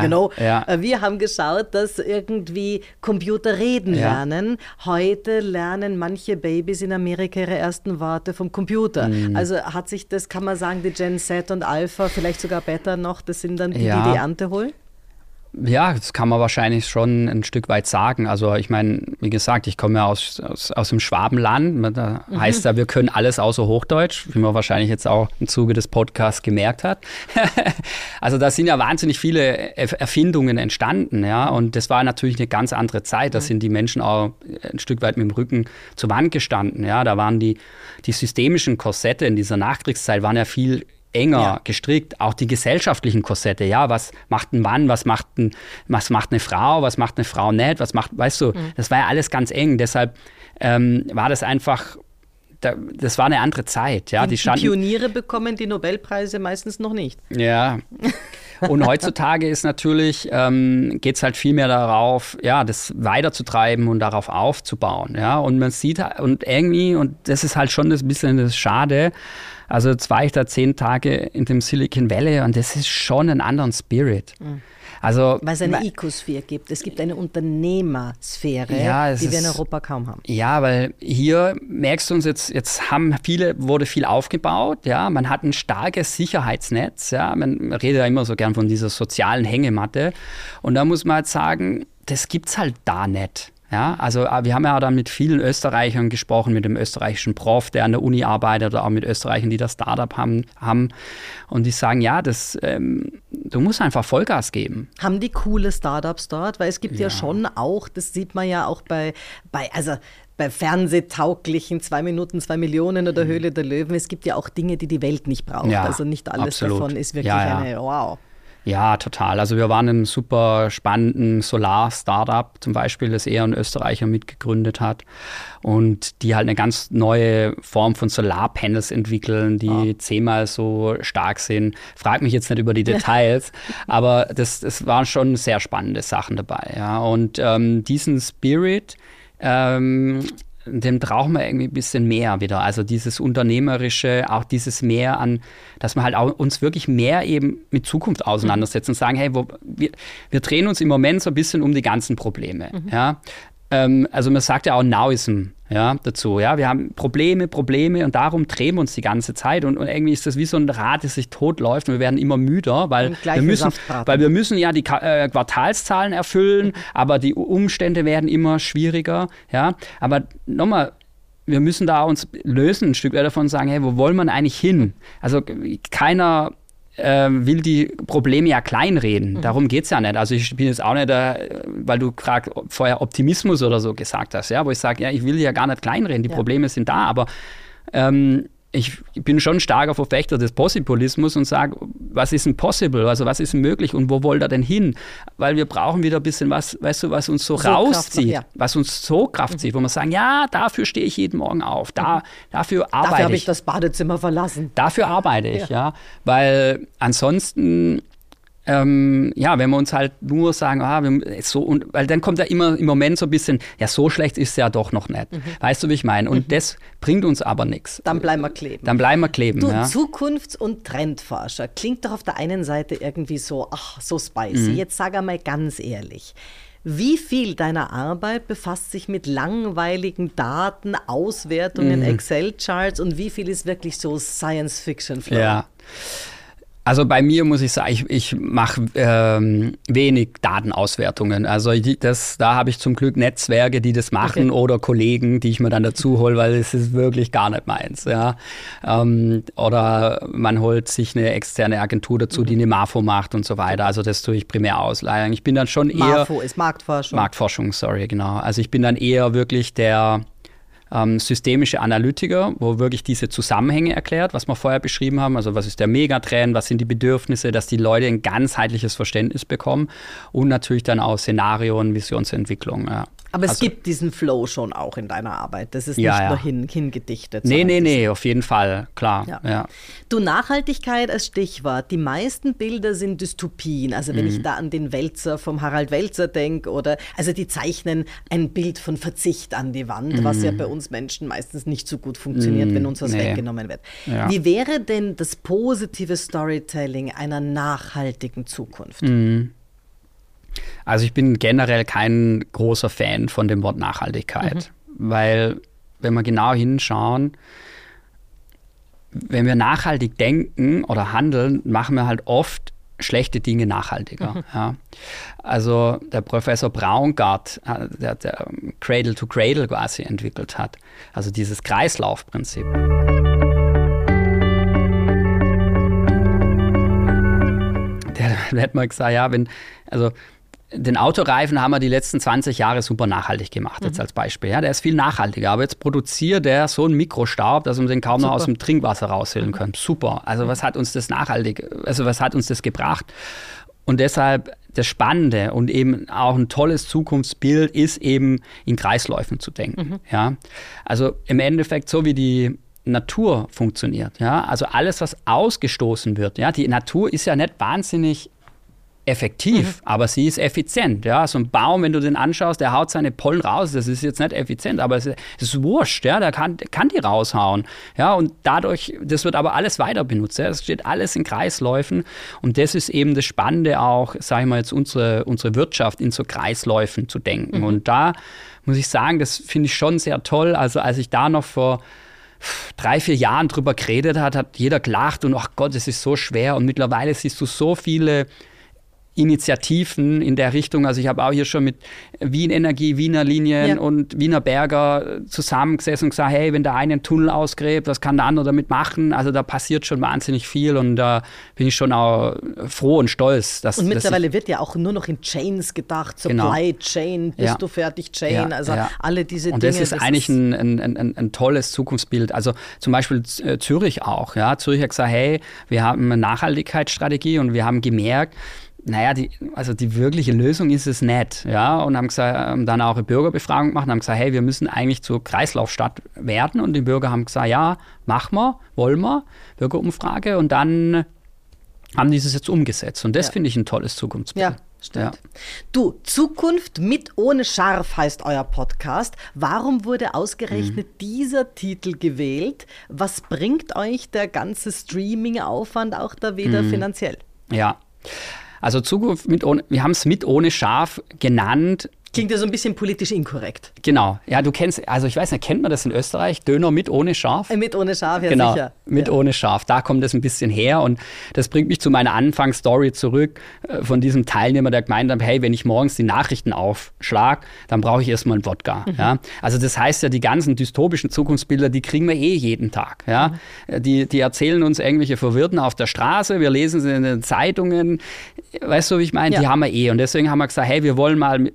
wir haben geschaut, dass irgendwie Computer reden lernen. Heute lernen manche Babys in Amerika ihre ersten Worte vom Computer. Also hat sich das, kann man sagen, die Gen Z und Alpha, vielleicht sogar Beta noch, das sind dann die Ernte holen? Ja, das kann man wahrscheinlich schon ein Stück weit sagen. Also ich meine, wie gesagt, ich komme ja aus dem Schwabenland. Da heißt ja, wir können alles außer Hochdeutsch, wie man wahrscheinlich jetzt auch im Zuge des Podcasts gemerkt hat. Also da sind ja wahnsinnig viele Erfindungen entstanden, ja. Und das war natürlich eine ganz andere Zeit. Da sind die Menschen auch ein Stück weit mit dem Rücken zur Wand gestanden, ja. Da waren die systemischen Korsette in dieser Nachkriegszeit waren ja viel enger gestrickt, auch die gesellschaftlichen Korsette, ja, was macht ein Mann, was macht eine Frau, was macht eine Frau nicht, weißt du, das war ja alles ganz eng, deshalb war das einfach, das war eine andere Zeit, ja. Die Pioniere bekommen die Nobelpreise meistens noch nicht. Ja, und heutzutage ist natürlich, geht es halt viel mehr darauf, ja, das weiterzutreiben und darauf aufzubauen, ja, und man sieht, und irgendwie, und das ist halt schon ein bisschen das Schade. Also jetzt war ich da 10 Tage in dem Silicon Valley und das ist schon ein anderer Spirit. Also, weil es eine Ecosphäre gibt. Es gibt eine Unternehmersphäre, die wir in Europa kaum haben. Ja, weil hier merkst du uns jetzt wurde viel aufgebaut, ja, man hat ein starkes Sicherheitsnetz, ja, man redet ja immer so gern von dieser sozialen Hängematte und da muss man halt sagen, das gibt's halt da nicht. Ja, also wir haben ja dann mit vielen Österreichern gesprochen, mit dem österreichischen Prof, der an der Uni arbeitet, oder auch mit Österreichern, die das Startup haben. Und die sagen, ja, du musst einfach Vollgas geben. Haben die coole Startups dort? Weil es gibt ja schon auch, das sieht man ja auch bei fernsehtauglichen 2 Minuten, 2 Millionen oder Höhle der Löwen. Es gibt ja auch Dinge, die die Welt nicht braucht. Ja, also nicht alles absolut. Davon ist wirklich eine wow. Ja, total. Also wir waren in einem super spannenden Solar-Startup zum Beispiel, das eher ein Österreicher mitgegründet hat und die halt eine ganz neue Form von Solarpanels entwickeln, die 10-mal so stark sind. Frag mich jetzt nicht über die Details, aber das waren schon sehr spannende Sachen dabei. Ja. Und diesen Spirit, dem brauchen wir irgendwie ein bisschen mehr wieder. Also dieses Unternehmerische, auch dieses mehr an, dass wir halt auch uns wirklich mehr eben mit Zukunft auseinandersetzen und sagen, hey, wir drehen uns im Moment so ein bisschen um die ganzen Probleme. Ja? Also man sagt ja auch Nowism dazu. Ja? Wir haben Probleme und darum drehen wir uns die ganze Zeit. Und irgendwie ist das wie so ein Rad, das sich totläuft und wir werden immer müder, weil wir müssen ja die Quartalszahlen erfüllen, aber die Umstände werden immer schwieriger. Ja? Aber nochmal, wir müssen da uns lösen, ein Stück weit davon sagen, hey, wo wollen wir eigentlich hin? Also keiner will die Probleme ja kleinreden. Darum geht es ja nicht. Also ich bin jetzt auch nicht, weil du gerade vorher Optimismus oder so gesagt hast, ja, wo ich sage, ja, ich will ja gar nicht kleinreden, die Probleme sind da, aber ich bin schon ein starker Verfechter des Possibilismus und sage, was ist denn possible, also was ist denn möglich und wo wollt ihr denn hin? Weil wir brauchen wieder ein bisschen was, weißt du, was uns so rauszieht, was uns so Kraft zieht, wo wir sagen, ja, dafür stehe ich jeden Morgen auf, dafür arbeite ich. Dafür habe ich das Badezimmer verlassen. Dafür arbeite ich, ja, weil ansonsten wenn wir uns halt nur sagen, weil dann kommt ja immer im Moment so ein bisschen, ja, so schlecht ist es ja doch noch nicht. Weißt du, wie ich meine? Und das bringt uns aber nichts. Dann bleiben wir kleben. Du, ja. Zukunfts- und Trendforscher, klingt doch auf der einen Seite irgendwie so, so spicy. Jetzt sag einmal ganz ehrlich, wie viel deiner Arbeit befasst sich mit langweiligen Daten, Auswertungen, Excel-Charts und wie viel ist wirklich so Science-Fiction-Flow? Ja. Also bei mir muss ich sagen, ich mache wenig Datenauswertungen. Also da habe ich zum Glück Netzwerke, die das machen oder Kollegen, die ich mir dann dazu hole, weil es ist wirklich gar nicht meins. Ja. Oder man holt sich eine externe Agentur dazu, die eine MAFO macht und so weiter. Also das tue ich primär ausleihen. Ich bin dann schon eher... MAFO ist Marktforschung. Marktforschung, sorry, genau. Also ich bin dann eher wirklich der... systemische Analytiker, wo wirklich diese Zusammenhänge erklärt, was wir vorher beschrieben haben. Also was ist der Megatrend, was sind die Bedürfnisse, dass die Leute ein ganzheitliches Verständnis bekommen und natürlich dann auch Szenario- und Visionsentwicklung. Ja. Aber es gibt diesen Flow schon auch in deiner Arbeit. Das ist nicht nur hingedichtet. Nee, auf jeden Fall, klar. Ja. Du, Nachhaltigkeit als Stichwort. Die meisten Bilder sind Dystopien. Also wenn ich da an den Wälzer vom Harald Welzer denke also die zeichnen ein Bild von Verzicht an die Wand, was ja bei uns Menschen meistens nicht so gut funktioniert, wenn uns was weggenommen wird. Ja. Wie wäre denn das positive Storytelling einer nachhaltigen Zukunft? Also ich bin generell kein großer Fan von dem Wort Nachhaltigkeit, weil wenn wir genau hinschauen, wenn wir nachhaltig denken oder handeln, machen wir halt oft schlechte Dinge nachhaltiger. Ja. Also der Professor Braungart, der Cradle to Cradle quasi entwickelt hat, also dieses Kreislaufprinzip. Der hat mal gesagt, den Autoreifen haben wir die letzten 20 Jahre super nachhaltig gemacht, jetzt als Beispiel. Ja, der ist viel nachhaltiger, aber jetzt produziert der so einen Mikrostaub, dass wir den kaum noch aus dem Trinkwasser raushöhlen können. Super. Also was hat uns das gebracht? Und deshalb das Spannende und eben auch ein tolles Zukunftsbild ist eben in Kreisläufen zu denken. Ja? Also im Endeffekt so wie die Natur funktioniert. Ja? Also alles, was ausgestoßen wird. Ja? Die Natur ist ja nicht wahnsinnig effektiv, aber sie ist effizient. Ja? So ein Baum, wenn du den anschaust, der haut seine Pollen raus. Das ist jetzt nicht effizient, aber es ist wurscht. Ja? Der kann die raushauen. Ja? Und dadurch, das wird aber alles weiter benutzt. Ja? Es steht alles in Kreisläufen. Und das ist eben das Spannende auch, sage ich mal jetzt, unsere Wirtschaft in so Kreisläufen zu denken. Und da muss ich sagen, das finde ich schon sehr toll. Also als ich da noch vor 3-4 Jahren drüber geredet hat jeder gelacht und ach Gott, es ist so schwer. Und mittlerweile siehst du so viele Initiativen in der Richtung. Also ich habe auch hier schon mit Wien Energie, Wiener Linien und Wiener Berger zusammengesessen und gesagt, hey, wenn der eine einen Tunnel ausgräbt, was kann der andere damit machen? Also da passiert schon wahnsinnig viel und da bin ich schon auch froh und stolz. Und mittlerweile wird ja auch nur noch in Chains gedacht, Supply Chain, bist du fertig Chain, alle diese Dinge. Und das ist eigentlich ein tolles Zukunftsbild. Also zum Beispiel Zürich auch. Ja? Zürich hat gesagt, hey, wir haben eine Nachhaltigkeitsstrategie und wir haben gemerkt, die wirkliche Lösung ist es nicht. Ja? Und haben dann auch eine Bürgerbefragung gemacht und haben gesagt, hey, wir müssen eigentlich zur Kreislaufstadt werden. Und die Bürger haben gesagt, ja, machen wir, wollen wir, Bürgerumfrage. Und dann haben die es jetzt umgesetzt. Und das finde ich ein tolles Zukunftsbild. Ja, stimmt. Ja. Du, Zukunft mit ohne Scharf heißt euer Podcast. Warum wurde ausgerechnet dieser Titel gewählt? Was bringt euch der ganze Streaming-Aufwand auch da wieder finanziell? Ja, also Zukunft wir haben es mit ohne Scharf genannt. Klingt ja so ein bisschen politisch inkorrekt. Genau. Ja, du kennst, also ich weiß nicht, kennt man das in Österreich? Döner mit ohne Scharf? Mit ohne Scharf, ja genau, sicher. Mit ohne Scharf. Da kommt das ein bisschen her und das bringt mich zu meiner Anfangsstory zurück von diesem Teilnehmer, der gemeint hat, hey, wenn ich morgens die Nachrichten aufschlage, dann brauche ich erstmal einen Wodka. Ja? Also das heißt ja, die ganzen dystopischen Zukunftsbilder, die kriegen wir jeden Tag. Ja? Die erzählen uns irgendwelche Verwirrten auf der Straße, wir lesen sie in den Zeitungen. Weißt du, wie ich meine? Die haben wir und deswegen haben wir gesagt, hey, wir wollen mal über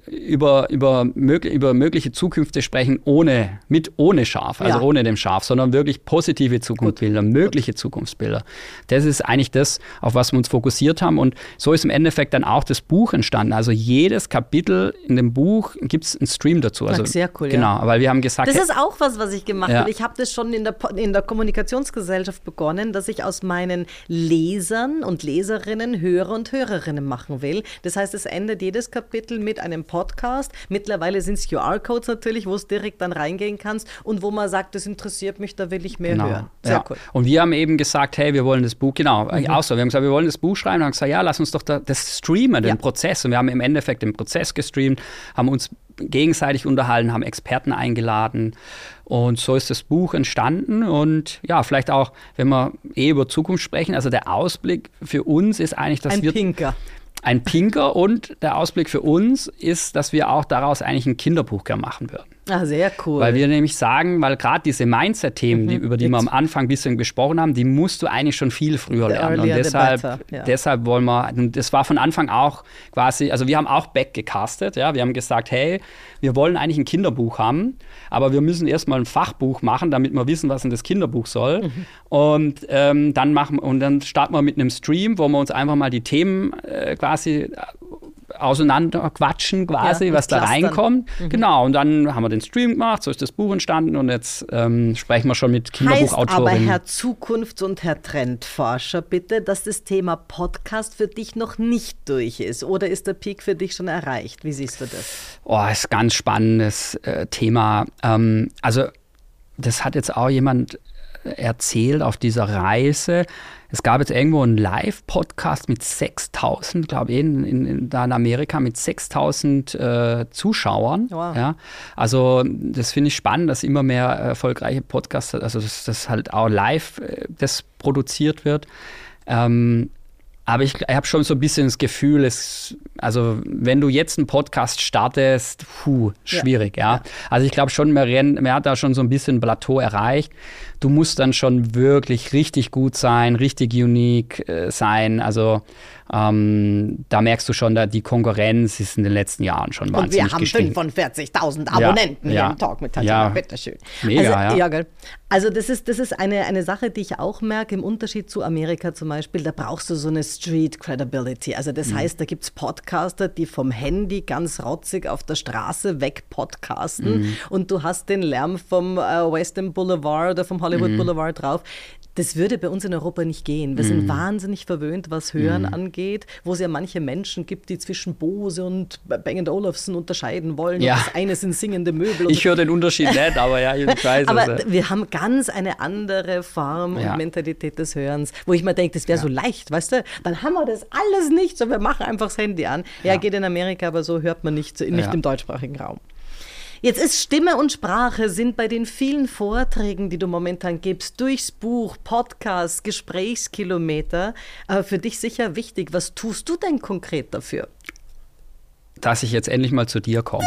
über mögliche Zukünfte sprechen ohne Schaf, also ohne dem Schaf, sondern wirklich positive Zukunftsbilder, mögliche Zukunftsbilder. Das ist eigentlich das, auf was wir uns fokussiert haben. Und so ist im Endeffekt dann auch das Buch entstanden. Also jedes Kapitel in dem Buch gibt es einen Stream dazu. Also, sehr cool, genau, weil wir haben gesagt... Das ist auch was ich gemacht habe. Ich habe das schon in der Kommunikationsgesellschaft begonnen, dass ich aus meinen Lesern und Leserinnen Hörer und Hörerinnen machen will. Das heißt, es endet jedes Kapitel mit einem Podcast. Mittlerweile sind es QR-Codes natürlich, wo es direkt dann reingehen kannst und wo man sagt, das interessiert mich, da will ich mehr hören. Sehr cool. Und wir haben eben gesagt, hey, wir wollen das Buch, auch so, wir haben gesagt, wir wollen das Buch schreiben und haben gesagt, ja, lass uns doch das streamen, den Prozess. Und wir haben im Endeffekt den Prozess gestreamt, haben uns gegenseitig unterhalten, haben Experten eingeladen und so ist das Buch entstanden und ja, vielleicht auch, wenn wir über Zukunft sprechen, also der Ausblick für uns ist eigentlich, dass ein Pinker und der Ausblick für uns ist, dass wir auch daraus eigentlich ein Kinderbuch gerne machen würden. Ah, sehr cool. Weil wir nämlich sagen, weil gerade diese Mindset-Themen, über die wir am Anfang ein bisschen gesprochen haben, die musst du eigentlich schon viel früher lernen. Und deshalb wollen wir, und das war von Anfang auch quasi, also wir haben auch back gecastet, ja, wir haben gesagt, hey, wir wollen eigentlich ein Kinderbuch haben, aber wir müssen erstmal ein Fachbuch machen, damit wir wissen, was denn das Kinderbuch soll. Und dann starten wir mit einem Stream, wo wir uns einfach mal die Themen quasi auseinanderquatschen quasi, was da reinkommt. Genau, und dann haben wir den Stream gemacht, so ist das Buch entstanden und jetzt sprechen wir schon mit Kinderbuchautorinnen. Heißt aber, Herr Zukunfts- und Herr Trendforscher, bitte, dass das Thema Podcast für dich noch nicht durch ist oder ist der Peak für dich schon erreicht? Wie siehst du das? Oh, ist ein ganz spannendes Thema. Also das hat jetzt auch jemand erzählt auf dieser Reise. Es gab jetzt irgendwo einen Live-Podcast mit 6.000, glaube ich, in Amerika mit 6.000 Zuschauern. Wow. Ja. Also das finde ich spannend, dass immer mehr erfolgreiche Podcasts, also das halt auch live das produziert wird. Aber ich habe schon so ein bisschen das Gefühl, also wenn du jetzt einen Podcast startest, schwierig, ja. Also ich glaube schon, man hat da schon so ein bisschen ein Plateau erreicht. Du musst dann schon wirklich richtig gut sein, richtig unique sein. Also da merkst du schon, die Konkurrenz ist in den letzten Jahren schon wahnsinnig gestiegen. Und wir haben 45.000 Abonnenten hier im Talk mit Tatjana, bitteschön. Mega, Also das ist eine Sache, die ich auch merke, im Unterschied zu Amerika zum Beispiel, da brauchst du so eine Street Credibility. Also das heißt, da gibt es Podcaster, die vom Handy ganz rotzig auf der Straße weg podcasten und du hast den Lärm vom West End Boulevard oder vom Hollywood Boulevard drauf. Das würde bei uns in Europa nicht gehen. Wir sind wahnsinnig verwöhnt, was Hören angeht, wo es ja manche Menschen gibt, die zwischen Bose und Bang & Olufsen unterscheiden wollen. Ja. Und das eine sind singende Möbel. Ich höre den Unterschied nicht, aber ja, ich weiß. Aber wir haben ganz eine andere Form und Mentalität des Hörens, wo ich mir denke, das wäre so leicht, weißt du? Dann haben wir das alles nicht, so wir machen einfach das Handy an. Ja, geht in Amerika, aber so hört man nicht im deutschsprachigen Raum. Jetzt ist Stimme und Sprache sind bei den vielen Vorträgen, die du momentan gibst, durchs Buch, Podcast, Gesprächskilometer, für dich sicher wichtig. Was tust du denn konkret dafür? Dass ich jetzt endlich mal zu dir komme.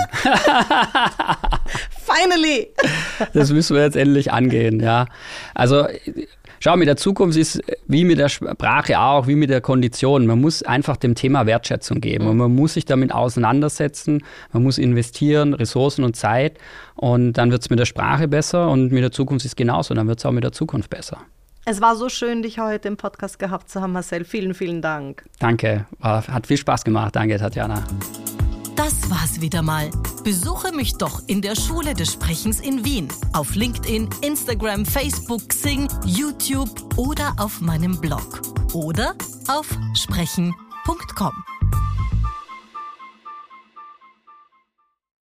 Finally! Das müssen wir jetzt endlich angehen, ja. Also schau, mit der Zukunft ist wie mit der Sprache auch, wie mit der Kondition. Man muss einfach dem Thema Wertschätzung geben und man muss sich damit auseinandersetzen. Man muss investieren, Ressourcen und Zeit und dann wird es mit der Sprache besser und mit der Zukunft ist es genauso. Dann wird es auch mit der Zukunft besser. Es war so schön, dich heute im Podcast gehabt zu haben, Marcel. Vielen, vielen Dank. Danke, hat viel Spaß gemacht. Danke, Tatjana. Das war's wieder mal. Besuche mich doch in der Schule des Sprechens in Wien. Auf LinkedIn, Instagram, Facebook, Xing, YouTube oder auf meinem Blog. Oder auf sprechen.com.